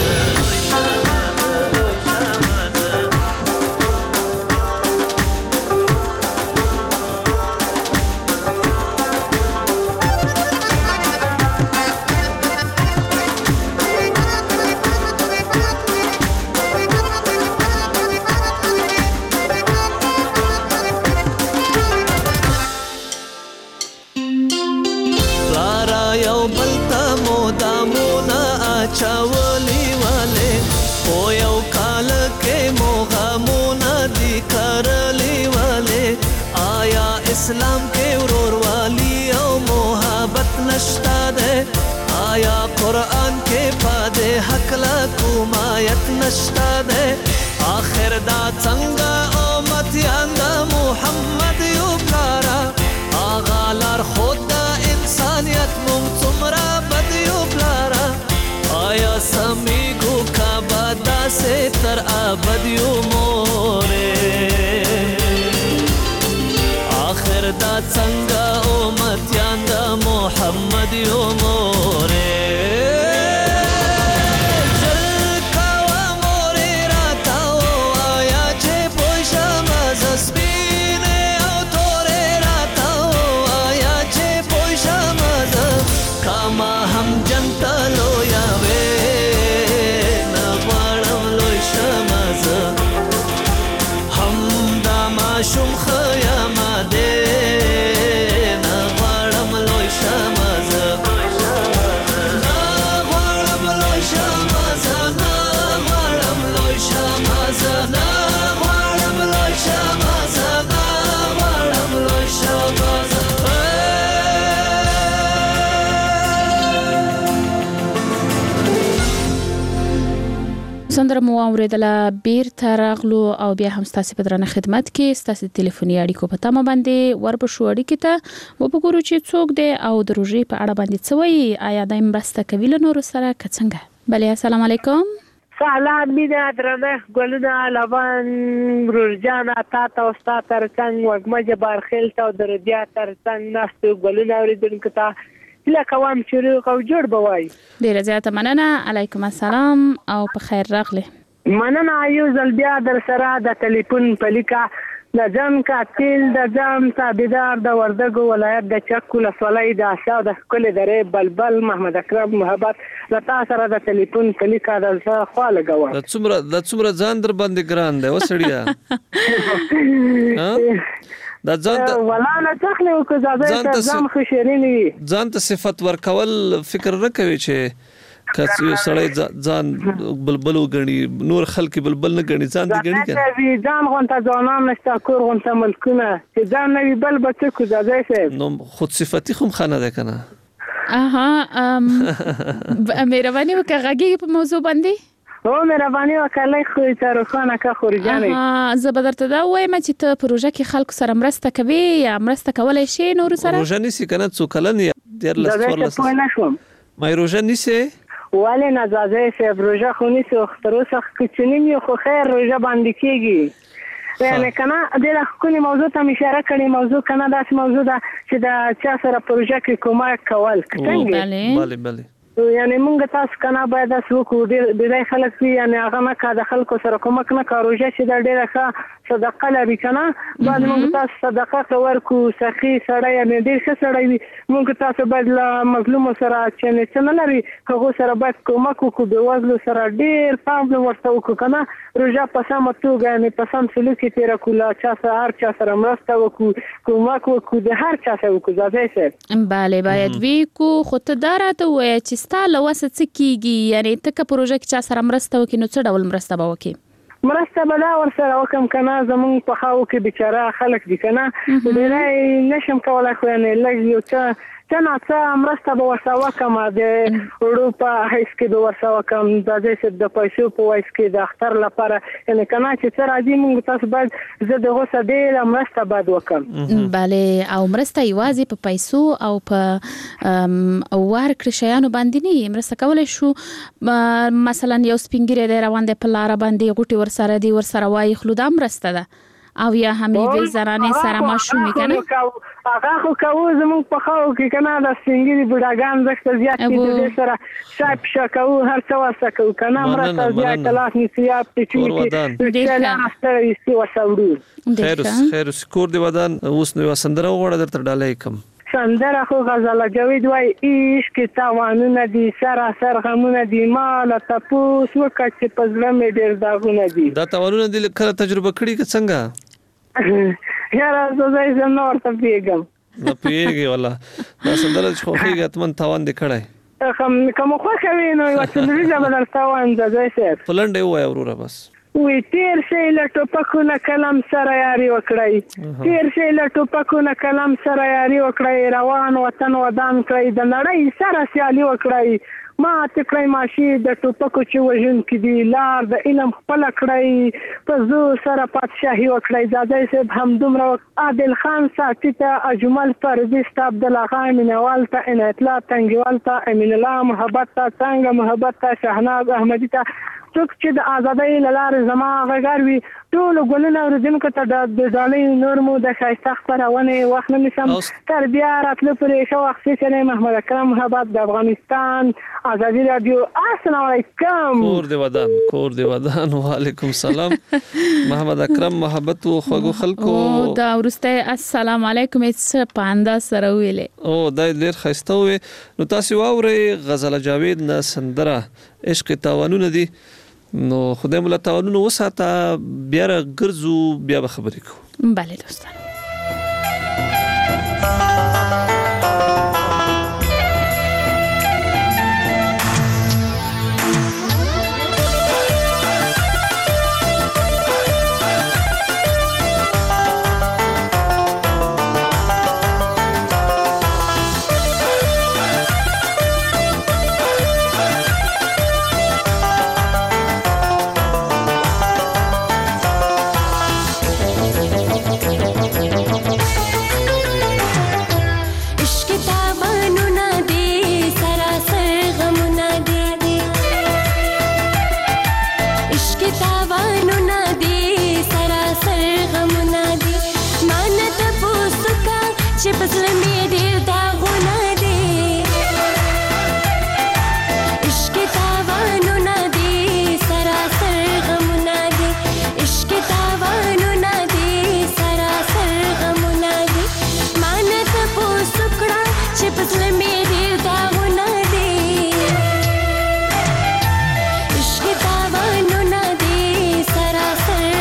چاولی والے او یو کال کې موغمونه دي کرلی والے آیا اسلام کې ورور والی او محبت نشتا ده آیا قرآن کې پاده حق لا کومایت نشتا ده آخر دا څنګه امتیان دا محمد یو پلارا آغا لار خود دا انسانیت مونږ څومره بد یو پلارا آیا سمیگو کا بادا سے تر آبدیو مورے آخر دا څنګه امتیان دا محمد یو مورے جل کاوه مورې راته ووایه چې پوه شم زه سپینې او تورې راته ووایه چې پوه شم زه کاما هم جنګ ته لویه شوم خیام دې نه غواړم لوی شم زه نه غواړم لوی شم زه نه غواړم لوی شم زه نه غواړم لوی شم زه نه غواړم لوی شم زه سندره مو اوریدله بیرته راغلو او بیا هم ستاسو په درنه خدمت کې ستاسو ټلیفوني اړیکو په تمه باندې وربشو اړیکې ته وګورو چې څوک دی او د روژې په اړه باندې څه وایي آیا د مرسته کوي له نورو سره که څنګه بله السلام علیکم سلام مینه درنه ګلونه لبان روژجانه تا ته او ستا ترڅنګ وږمه جبارخیل ته او د ربیا ترڅنګ ناستو ګلونه اورېدونکو ته هیله کوم چې روغ او جوړ به وای ډیره زیاته مننه علیکم السلام او په خیر راغلی مننه یو ځل بیا در سره د ټلیفون په لیکه د ځم قاتل د ځم تابعدار د وردګو ولایت د چک ولسوالۍ د آسیا د ښکلې درې بلبل محمد اکرم محبت له تا سره د ټلیفون په لیکه د زه خوا لګوم د څومره د څومره ځان در باندې ګران دی وسړیا دا ځان ته ولا نه تخلي او که زاده ځم خوشريني ځان ته صفت ورکول فکر نه کوي چې کس یو سړی ځان بلبل وګڼي نور خلک بلبل نه ګڼي ځان دې ګڼي کنه ځان غونته ځانان نشته کور غونته ملکونه چې ځان نه بل بچو کو زاده شي نو خود صفتی خو خانه ده کنه اها ام مهرباني وکړئ په موضوع باندې او مهرباني وکړئ خو تر خانه کا خورجانې اه زه به درته دا وایم چې ته پروژه کې خلکو سره مرسته کوي یا مرسته کولای شي نور سره پروژه نسی کنه څو کلن ډیر لس ورلس مې روژه نسی ولی نزازه سه پروژه خو نسی اختروسه کچنیم یو خو خیر روژه باندې کیږي یعنی کنه د خپل موضوع ته اشاره کړي موضوع کنه داس موضوع ده چې دا چا سره پروژه کې کومک کول څنګه بله بله یعنی موږ تاسو کنه باید تاسو کو د دې خلک یعنی هغه نه کا د خلکو سره کومک نه کاروجه چې د ډیره ښه صدقه لري کنه باید موږ تاسو صدقه ورکو سخی سره یعنی ډیر ښه سره موږ تاسو باید مظلوم سره چې نه لري هغه سره باید کومک وکړو د وزلو سره ډیر پام ورته وکړو کنه روجه په سم توګه یعنی په سم سلوک تیر کولا چا سره هر چا سره مرسته وکړو کومک وکړو د هر چا سره وکړو ځکه بله باید وی کو خو ته دراته وای چې ستا له وسه څه کیږي؟ یعنی ته که پروژه کې چا سره مرسته وکړي نو څه ډول مرسته به وکړي؟ مرسته به دا ورسره وکړم که نه زمونږ په خاو کې بیچاره خلک دي که نه ډېری نشم کولی خو یعنې لږ یو څه څه نه څه مرسته به ورسره وکړم د وړو په حیث کې به ورسره وکړم د دې د پیسو په ویس کې د اختر لپاره یعنې که نه چې څه راځي موږ تاسو باید زه د هغو څه ډېره مرسته باید وکړم. بله او مرسته یوازې په پیسو او په ورکړې شیانو باندې نه مرسته کولی شو مثلا یو سپین ږیری دی روان دی په لاره باندې غوټې ورسره دي ورسره وایي خلو دا مرسته ده او یا هم یوې زنانې سره ماشومې که نه هغه خو کوو زمونږ په خاو کې که نه د سپین ږیري بوډاګان دښته زیات دي د دې سره چای پشه کوو هر څه ورسره کوو که نه مرسته زیات لاس نیسي یا پټوي کې چلانه ستړی ایستي ورسره وړو. خیر اوس خیر اوس کور دې ودان. اوس نو یوه سندره وغواړه درته ډالۍ کړم. سندره خو غزاله جاوید وایي عشق تاوانونه دي سراسر غمونه دي ما له تپوس وکړه چې په زړه مې ډېر داغونه دي. دا تاوانونه دي کله تجربه کړي که څنګه؟ یاره زه زه نه ورته پوهېږم. نه پوهېږې والله دا سندره چې خوښېږي حتما تاوان دې کړی. که مو خوښه وي نو یوه څلوریزه به درته ووایم ځای صاحب. په لنډه یې ووایه وروره بس. وی تیر شي له ټوپکونه کلم سره یاري وکړئ تیر شي له ټوپکونه کلم سره یاري وکړئ روان وطن ودان کړئ د نړۍ سره سیالي وکړئ ما تکړی ماشي د ټوپکو چې وژونکي دي لار د علم خپله کړئ په زور سره پادشاهي وکړئ ځاځی صاحب همدومره عادل خان ساقي ته اجمل فردي ستا عبدالله مینوال ته عنایت الله تنګیوال ته امین الله محبت ته څنګه محبت ته شهناز احمدي ته څوک چې د ازادۍ له لارې زما غږار وي ټولو ګلونه اورېدونکو ته د ډالۍ نور مو د ښایسته خپرونې وخت نه نیسم تر بیا راتلو پورې ښه وخت سیسلی محمد اکرم محبت د افغانستان ازادي راډیو. السلام علیکم. کور دې ودان کور دې ودان. وعلیکم سلام. محمد اکرم محبت و خوږو خلکو دا وروسته السلام علیکم هیڅ په انداز سره ویلې او دا ډېر ښایسته وې. نو تاسې واورئ غزاله جاوید نه سندره عشق تاوانونه دي. نو خدای مولا تاوانونه وساته بیا را ګرځو بیا به خبرې کوو. بله دوستان. सरासर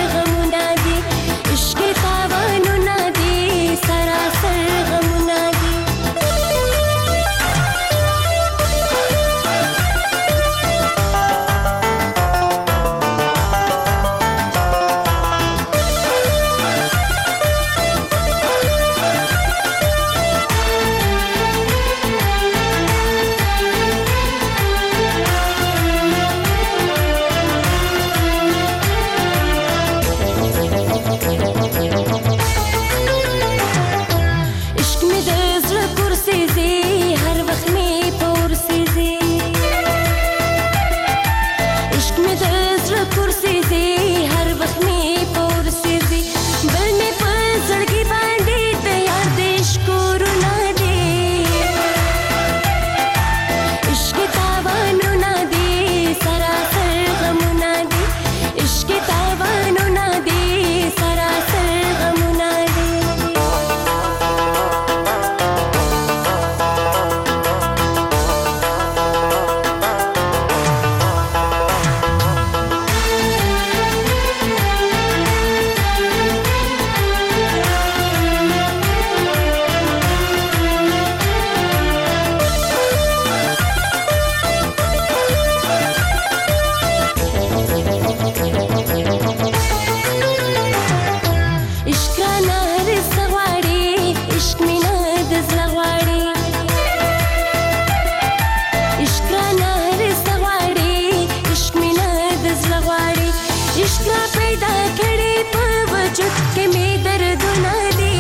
پیدا کړې په وجود کې مې دردونه دي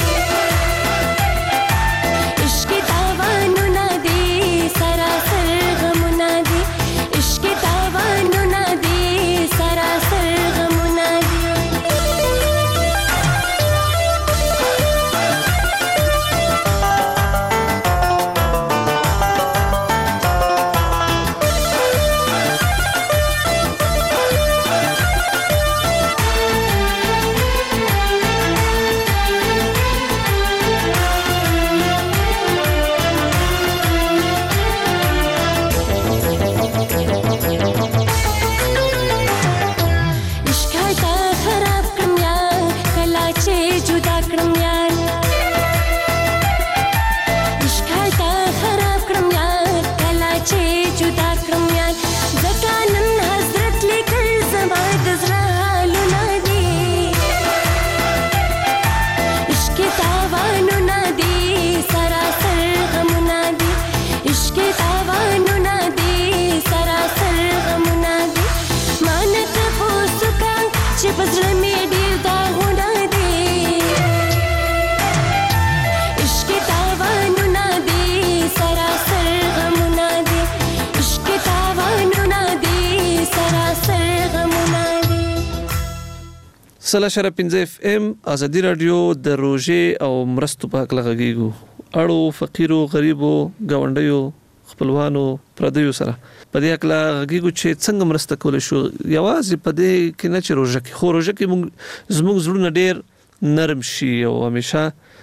عشق تاوانونه دي سراسر غمونه دي عشق تاوانونه دي سراسر غمونه دي سلا شر پنځه اف ام ازادي رادیو د روزي او مرستو په حق لغږیږو اړو فقیرو غریبو گاونډیو خپلوانو پردیو سره په دې حق لغږیږو چې څنګه مرسته کول شو یوازې په دې کې نه چې روزه کې خو روزه کې موږ زموږ زړونه ډېر نرم شي او همیشه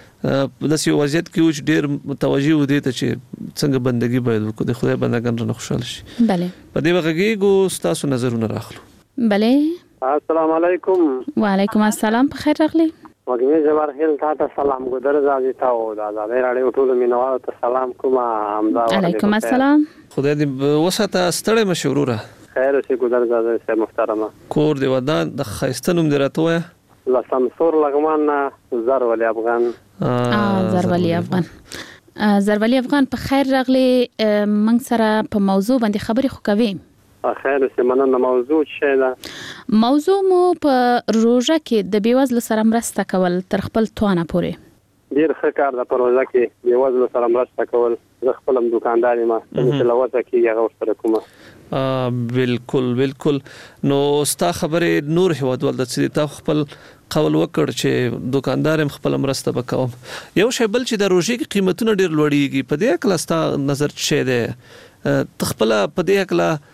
په داسې وضعیت کې چې ډېر متوجه و دي ته چې څنګه بندګي باید وکړو د خدای بندګان رانه خوشاله شي بله په دې وغږیږو تاسو نظرونه راخلو بله السلام علیکم وعلیکم السلام په خیر راغلی وګمې جوار هیل تاسو سلام ګذر زادي تاسو د آزادۍ راډیو ټول مینوالو ته سلام کوم امدا علیکم السلام خدای دې وساته ستړی مشوره خیر اوسې ګذر زادي سه محترمه کور دی ودان د خیستنوم درته لا سمسور لغمان زر ولی افغان اه زر ولی افغان زر ولی افغان په خیر راغلی من سره په موضوع باندې خبرې خو کوي خیر اوسې مننه موضوع څه ده موضوع مو په روزه کې د بیوزلو سره مرسته کول تر خپل توانه پورې ډیر ښه کار ده په روزه کې بیوزلو سره مرسته کول زه خپل دکاندار یم چې لوځه کې هغه سره کومه بالکل بالکل نو ستا خبره نور هوادول د چې تا خپل قول وکړ چې دکاندار هم خپل مرسته وکوم یو شی بل چې د روزي کې قیمتونه ډیر لوړیږي په دې کې لاستا نظر څه ده تخپل په دې کې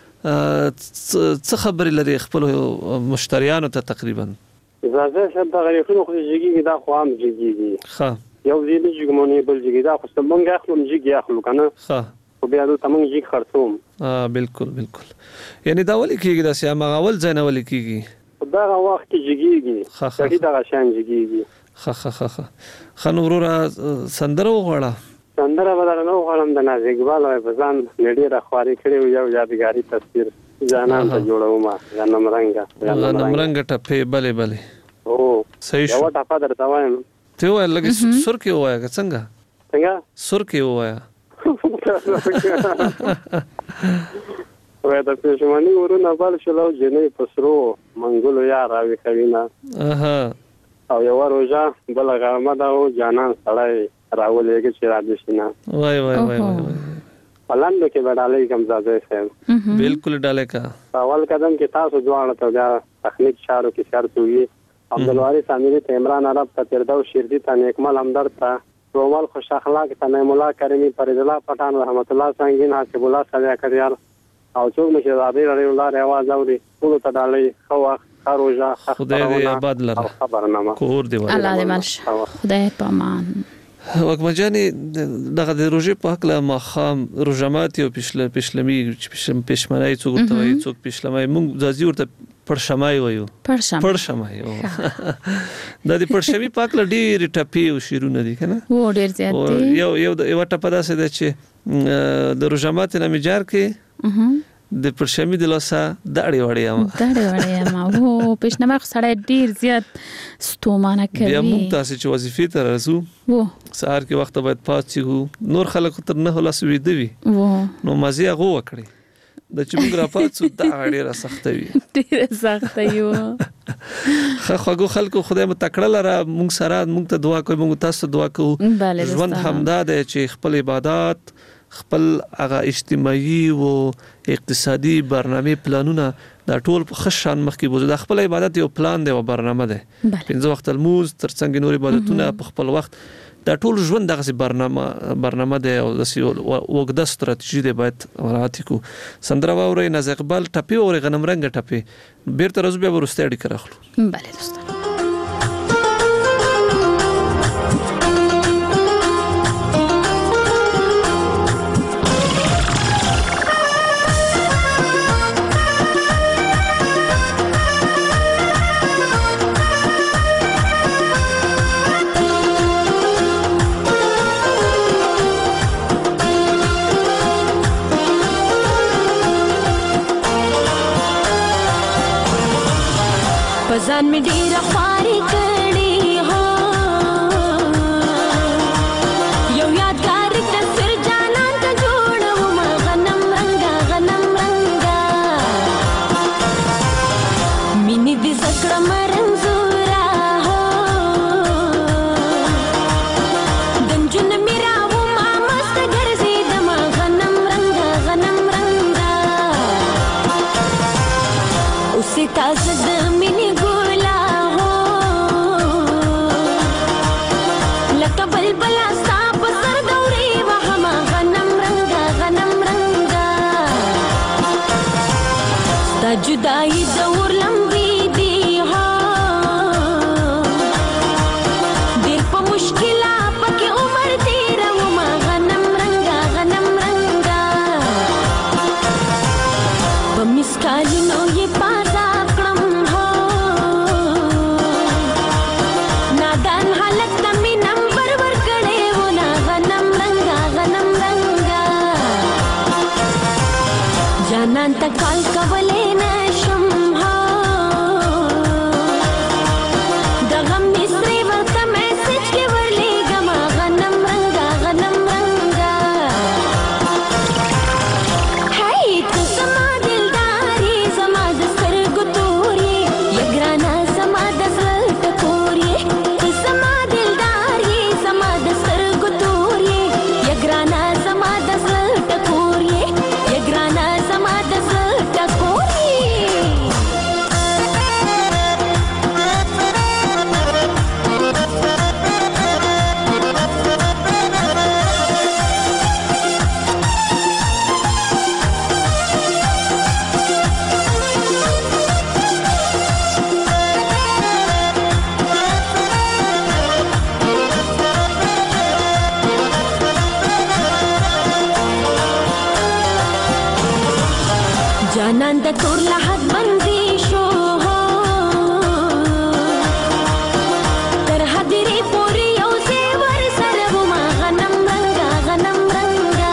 څه خبرې لري خپل مشتریانو ته تقریبا زه شب د غریبونو خو جګیږي دا خو هم جګیږي ښه یو دې جګمونې بل جګی دا خو څنګه اخلم جګی اخلو کنه ښه خو بیا د تمنګ جګ خرڅوم اه بالکل بالکل یعنی دا ولي کېږي دا سیمه اول ځای نه ولي کېږي دا وخت کې جګیږي ښه ښه دا شان جګیږي ښه ښه ښه خنو ورورا سندره وغواړه سندره بدل نو غواړم د ناز اقبال او بزان نړۍ را خواري کړي یو یادګاری تصویر جانان ته جوړوم جانم رنگا جانم رنگا ټپه بله بله او صحیح شو یو ټپه درته وایم ته وای لګي سر کې وایا څنګه څنګه سر کې وایا وای د پښمنی ورونه بل شلو جنې پسرو منګولو یار راوي کوینا اها او یو روزه بل غرمه دا او جانان سړی راولېږي چې را دي شنه وای وای وای وای پلاندو کې وډالې کوم ځای سم بالکل ډالې کا اول قدم کې تاسو ځوان ته دا تخنیک شارو کې شرط وي عبدالواری سامری ته عمران عرب ته تردو شیردی ته نیکمل همدرد ته رومال خوش اخلاق ته نعیم الله کریمی فرید الله پټان رحمت الله سنگین حسب الله صالح کریار او څوک مشه زابیر علی الله رواز اوري ټول ته ډالې خو خروجا خدای دې آباد لره خبرنامه کور دی الله دې مل خدای پامان وګمجاني دغه د روزي په حق له مخام روزمات او پښله پښلمي چې پښمنای څوک ته وي څوک پښلمای موږ ځازي ورته پرشمای وایو پرشم پرشمای د دې پرشمي په حق له ډېر ټپي او شیرونه دي کنه و ډېر زیات دي یو یو یو ټپه داسې ده چې د روزمات نه میجار کې د پرشمي د لاسه داړي وړي ما داړي وړي ما وو پښنمر سړی ډیر زیات ستومانه کوي بیا موږ تاسو چې وظیفې ته راځو وو سهار کې وخت باید پاتې نور خلک تر نه لاس ویدوي وو نو مزه هغه وکړي د چې موږ راپاتو دا ډیره سخته وي ډیره سخته یو خو خو خلکو خدای مو تکړه لره موږ سره موږ ته دعا کوي موږ تاسو دعا کوو ژوند همدا دی چې خپل عبادت خپل هغه اجتماعي او اقتصادي برنامه پلانونه دا ټول په خشان مخکې بوزو د خپل عبادت یو پلان دی او برنامه ده پنځه وخت الموز ترڅنګ نور عبادتونه په خپل وخت دا ټول ژوند دغه برنامه برنامه ده او د وګړه ستراتیژي ده باید مراعات کو سندره ووري ناز اقبال ټپي او غنم رنگ ټپي بیرته روز بیا ورسته اړي کړخلو bale دوستان ځان می ډیره خواري کړې هو یو یادګار تصویر جانان ته جوړوم غنم رنگا غنم رنگا مینې دې زکړه مرنزورا هو دنجن میرا و ما مست ګرځېدم غنم رنگا غنم رنگا اوسې تاسو د مینې جدائی دور لمبی دی ہاں دیر پا مشکلہ پاکی عمر تیرا وما غنم رنگا غنم رنگا پا مسکالنو یہ پازا کرم ہاں نادان حالت تمی نمبر ورکڑے ونا غنم رنگا غنم رنگا جانان تا کال کولے جانان د تور لحد بندي شو تر حدري پوري یو زیور سره وما غنم رنگا غنم رنگا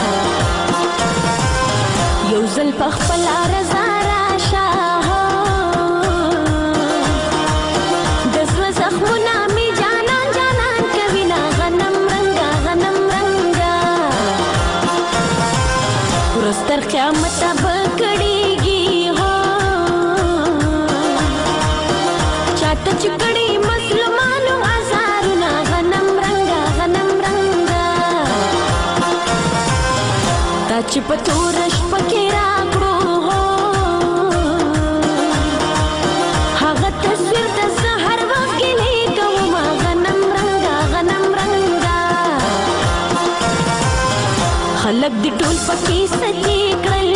یو زل پخپل رضا راشا دزو زخمنا می جانان جانان کوینا غنم رنگا غنم رنگا ورستر قیامت چکڑی مسلمانو ازارنا غنم رنگا غنم رنگا تا چې پتورش پکې راکړو هغه تصویر د سحر وخت کې لیکم غنم رنگا غنم رنگا خلک دې ټول پکې سچې کړل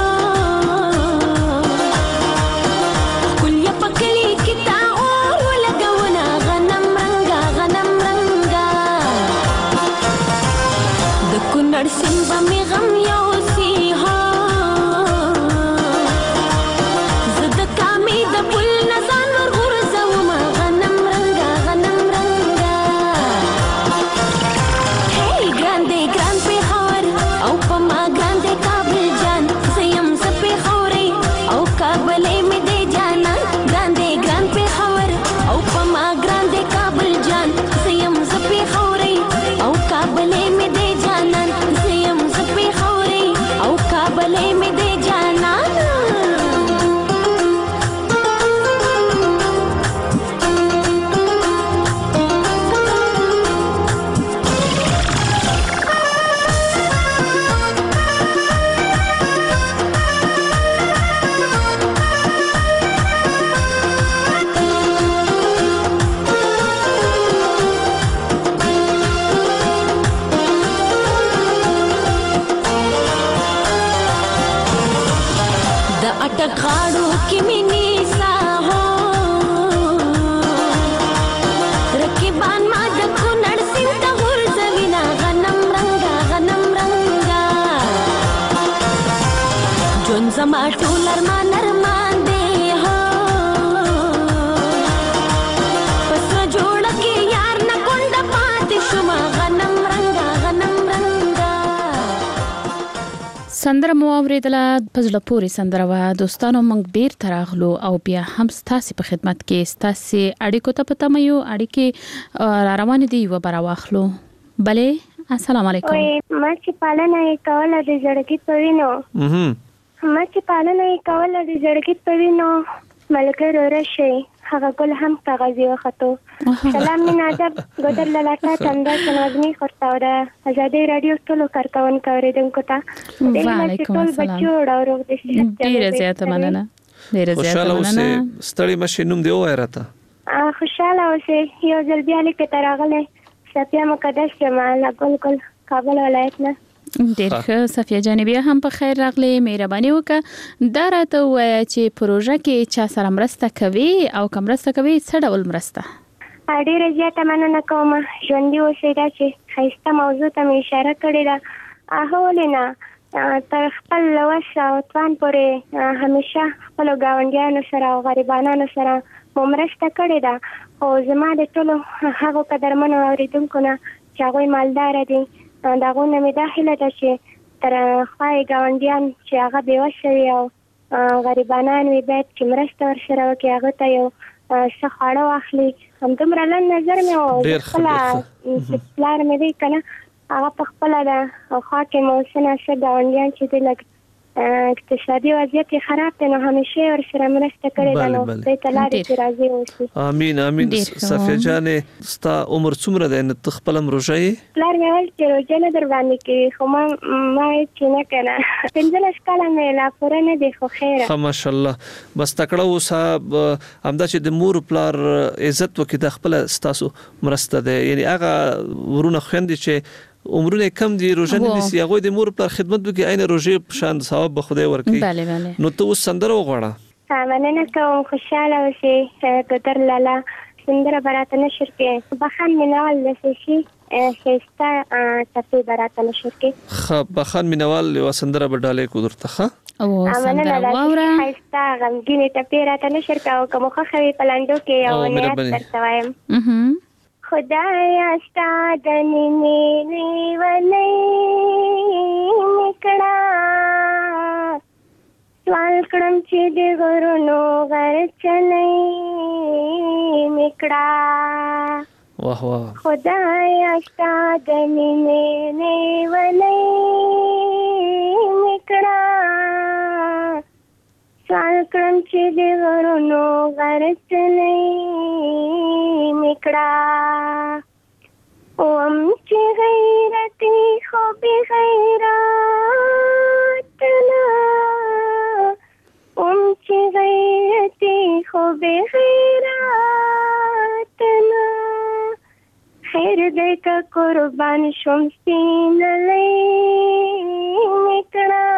سنبا می غم یوسی ها زد کامی د پل نزان ور غرزو ما غنم رنگا غنم رنگا هی گرانده گران پی خور او پا ما گرانده کابل زما ټول ارمان ارمان دی هو پسره جوړ کې یار نه کونډه پاتې شوم غنم رنگا غنم رنگا. سندره مو اوریدله په زړه پورې سندره وه. دوستانو موږ بیرته راغلو او بیا هم ستاسې په خدمت کې ستاسې اړیکو ته په تمه یو. اړیکې را روانې دي یوه به راواخلو. بلې السلام علیکم. ما چې پالنه یې کوله د زړګي په وینو ما چې پالنه یې کوله د زړګي په وینو ملګرو راشئ هغه ګل هم کاغذي وختو. سلام مینه ادب ګودر لالاټا چندا چنوزنی خورتاوره ازادي رادیو ټولو کارکونکو اوریدونکو ته وعلیکم السلام. ډیره زیاته مننه. ډیره زیاته مننه. ستړي مشه نوم دی وای راته. خوشاله اوسئ. یو ځل بیا لیکه تراغله صفیه مقدس جمال ګل ګل کابل ولایت نه. ډیر ښه صفیه جانې بیا هم په خیر راغلی. مهرباني وکړه دا راته ووایه چې پروژه کې چا سره مرسته کوي او که مرسته کوي څه ډول مرسته؟ ډیره زیاته مننه کوم. ژوندي اوسئ. دا چې ښایسته موضوع ته مې اشاره کړې ده هغه ولې نه تر خپل وس او توان پورې همیشه خپلو ګاونډیانو سره او غریبانانو سره مو مرسته کړې ده. خو زما د ټولو هغو قدرمنو اورېدونکو نه چې هغوی مالداره دي د هغو نه مې دا هیله ده چې تر خوا یې ګاونډیان چې هغه بېوسه وي او غریبانان وي باید چې مرسته ورسره وکړي هغه ته یو څه خواړه واخلي. همدومره لنډ نظر مې و خپله پلار مې دی که نه هغه په خپله د خوا کې مو څه ناڅه ګاونډیان چې دی لږ اقتصادي وضعیت یې خراب دی نو همیشه یې ورسره مرسته کړې ده نو دوی ته لارې چې راضي اوسي. امین امین. صفیه جانې ستا عمر څومره دی نو ته خپله هم روژه یې؟ پلار مې ویل چې روژه نه در باندې کوي خو ما ما یې چې نه که نه پنځلس کاله مې لا پوره نه دی خو خیره ښه ماشاءالله. بس تکړه اوسه. همدا چې د مور پلار عزت وکړي دا خپله ستاسو مرسته ده. یعنې هغه ورونه خویندې چې عمرونه کم دي روزه نه دي هغه د مور پر خدمت وکي عین روزه په شان ثواب به خدای ورکړي. bale bale. نو ته اوس سندره وغواړه. مننه کوم. خوشاله اوسئ. ګدر لالا سندره براته نشر کې بخان مینوال لسی شي خسته تپی براته نشر کې خ بخان مینوال یو سندره بداله کو درته ښه او سندره واوره خسته غمګینه تپی راته نشر کا او کوم خو خوي پلاندو کې او نه ترته وایم. خدایا ستا د نیمې لیونۍ نکړه سوال کړم چې د غرونو غرچنۍ نکړه واه واه. خدایا ستا د نیمې لیونۍ نکړه سوال کړم چې د غرونو غرچنۍ نکړه اوم چې غیرتي خو بې غیرت نه اوم چې غیرتي خو بې غیرت نه خیر دی که قربان شم سپینلی نکړه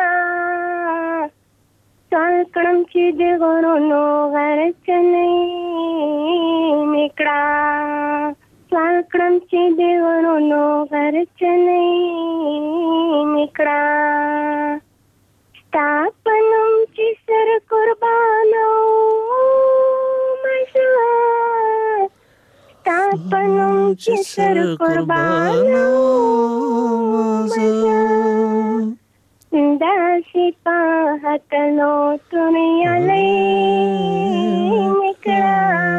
سوال کړم چې د غرونو غرچنۍ نکړه سوال کړم چې د غرونو غرچنۍ نکړه ستا په نوم چې سر قربانو مزه ستا په نوم چې سر قربانو مزه داسې په هکلو تونیالی نکړه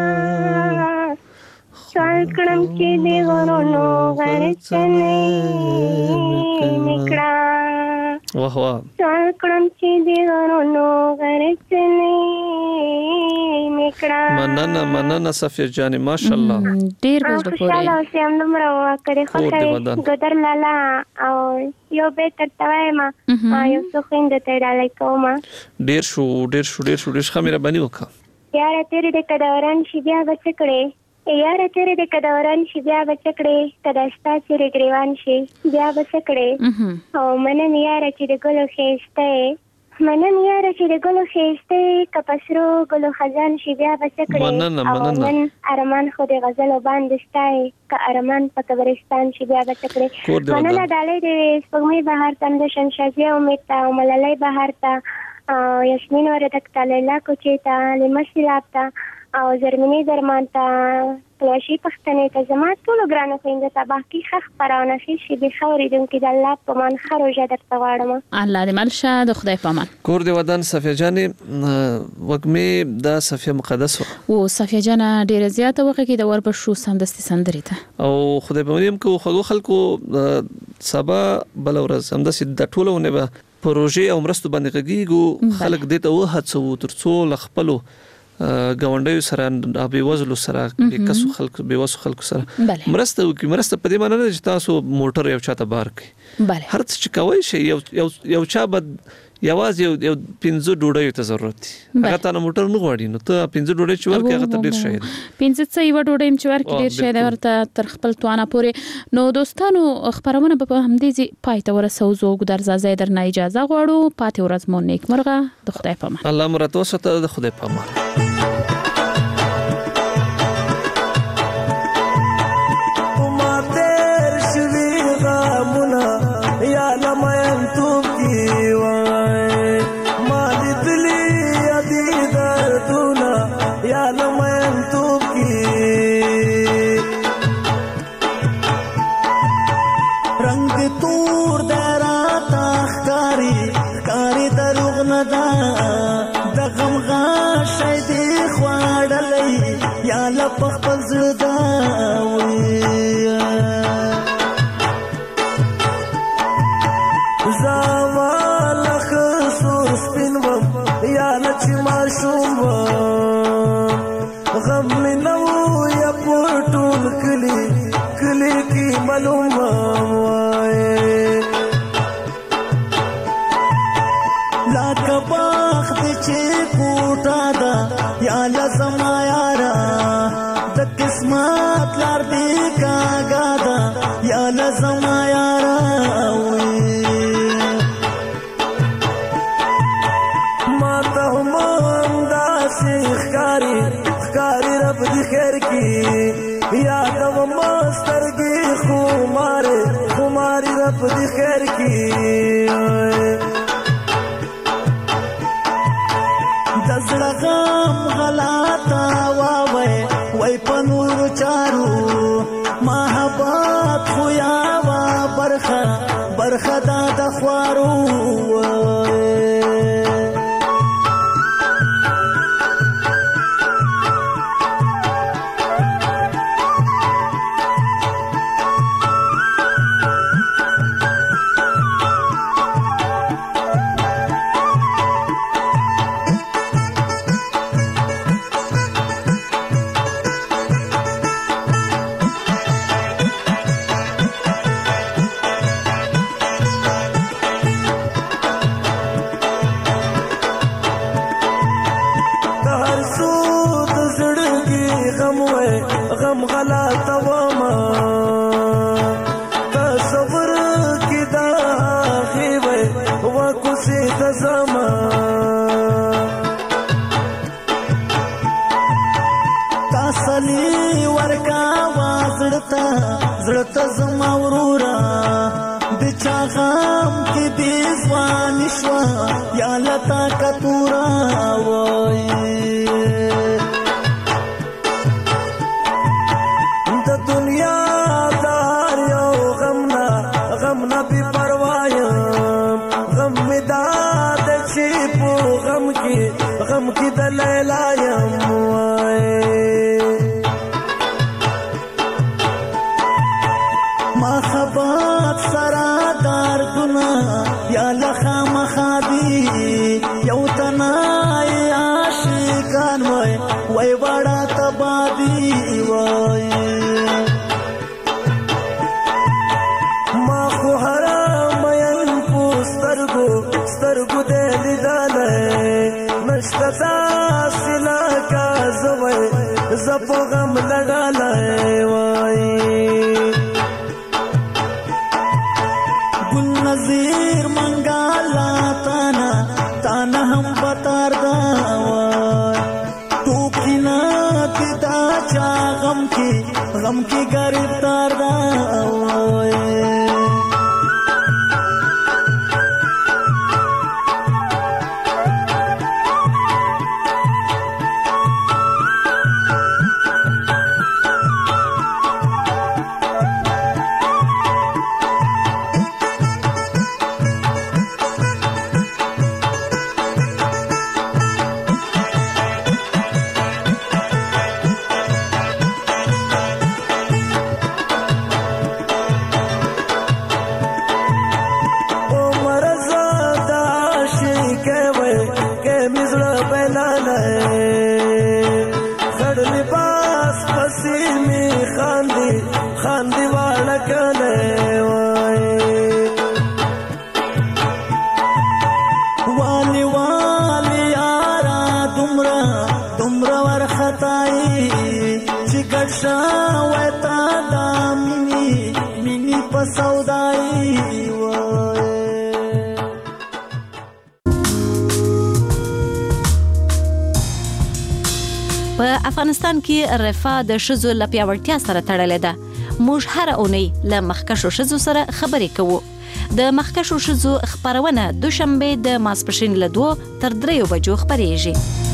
سوال کړم چې د غرونو غرچنۍ نکړه واه واه. سوال کړم چې د غرونو غرچنۍ نکړه. مننه مننه صفیه جانې ماشاءالله. ډیر بزړه پورې. خوشاله اوسئ. همدومره وکړې خو کوي ګدر لالا او یو به ترته وایم یو څو خویندو ته یې ډالۍ کوم. ډیر شو ډیر شو ډیر شو ډیر ښه مهرباني وکړه. یاره تېرې د که دوران شي بیا به څه کړې یاره تېرې د که دوران شي بیا به څه کړې که دا ستا څېرې ګریوان شي بیا به څه کړې او منم یاره چې د ګلو ښایسته یې منم یاره چې د ګلو ښایسته یې که په سرو ګلو خزان شي بیا به څه کړې او نن ارمان خو د غزلو باندې ستا یې که ارمان په قبرستان شي بیا به څه کړې. مننه ډالۍ د سپوږمۍ بهار ته د شنشازیه امید ته او ملالۍ بهار ته او یاسمین وردک ته، لیلا کوچې ته، لمر سیلاب ته او زرمینې درمان ته، پلوشي پښتنې ته، زما ټولو ګرانو خویندو ته باقي ښه خپرونه ښې شېبې ښه اورېدونکي د الله په امان ښه روژه درته غواړم. الله دې مل شه، د خدای په امان. کور دې ودان صفیه جانې وږمې دا صفیه مقدس و صفیه جانه ډېره زیاته وخت کې د وربشو سمدستي سندرې ته او خدای په امان کو خو خلکو سبا بل ورځ همداسې د ټولو نه به پروژې او مرستو باندې غږیږو، خلک دې ته وهڅو ترڅو لخپلو ګاونډیو سره د بیوزلو سره د کسو خلکو بیوزلو خلکو سره مرسته وکړي. مرسته په دې معنی نه چې تاسو موټر یو چاته بار کړئ، هر څه چې کوي شي یو یو یو چا بد یواز یو یو پنځه ډوډۍ ته ضرورت دي، هغه ته موټر نه غواړي، نو ته پنځه ډوډۍ چې ورکې هغه ته ډیر شي پنځه څه یو ډوډۍ چې ورکې ډیر شي دا ورته تر خپل توانه پورې. نو دوستانو خبرونه په همدې پای ته ورسو، زوګ درځه درنه اجازه غواړو. پاتې ورځ مو نیک مرغه، د خدای په امان. الله مرته وسته، د خدای په امان. پخپل زړه دا وي زاوال خسور سپین وم یا لچ ماشوم غم می نو یا پټول کلی کلی کی معلوم وای لا کباخ د چې کوټا دا یا لزم یارا قسمت لار دی کاغا دا یا لزم یارا ما ته هم دا شیخکاری خکاری رب دی خیر کی یا دو مسترگی خماری خماری رب دی خیر کی دزړه غم غلاتا واوي وای پنور چارو محبت خویا وا برخه برخه دا د خوارو چې ګډ شوی تا دا مینې مینې په سودایي وایې. په افغانستان کې رفاه د ښځو له پیاوړتیا سره تړلې ده. موږ هر اونۍ له مخکښو ښځو سره خبرې کوو. د مخکښو ښځو خبرونه دوشنبه د ماسپښین له دوه تر دریو بجو خبرېږي.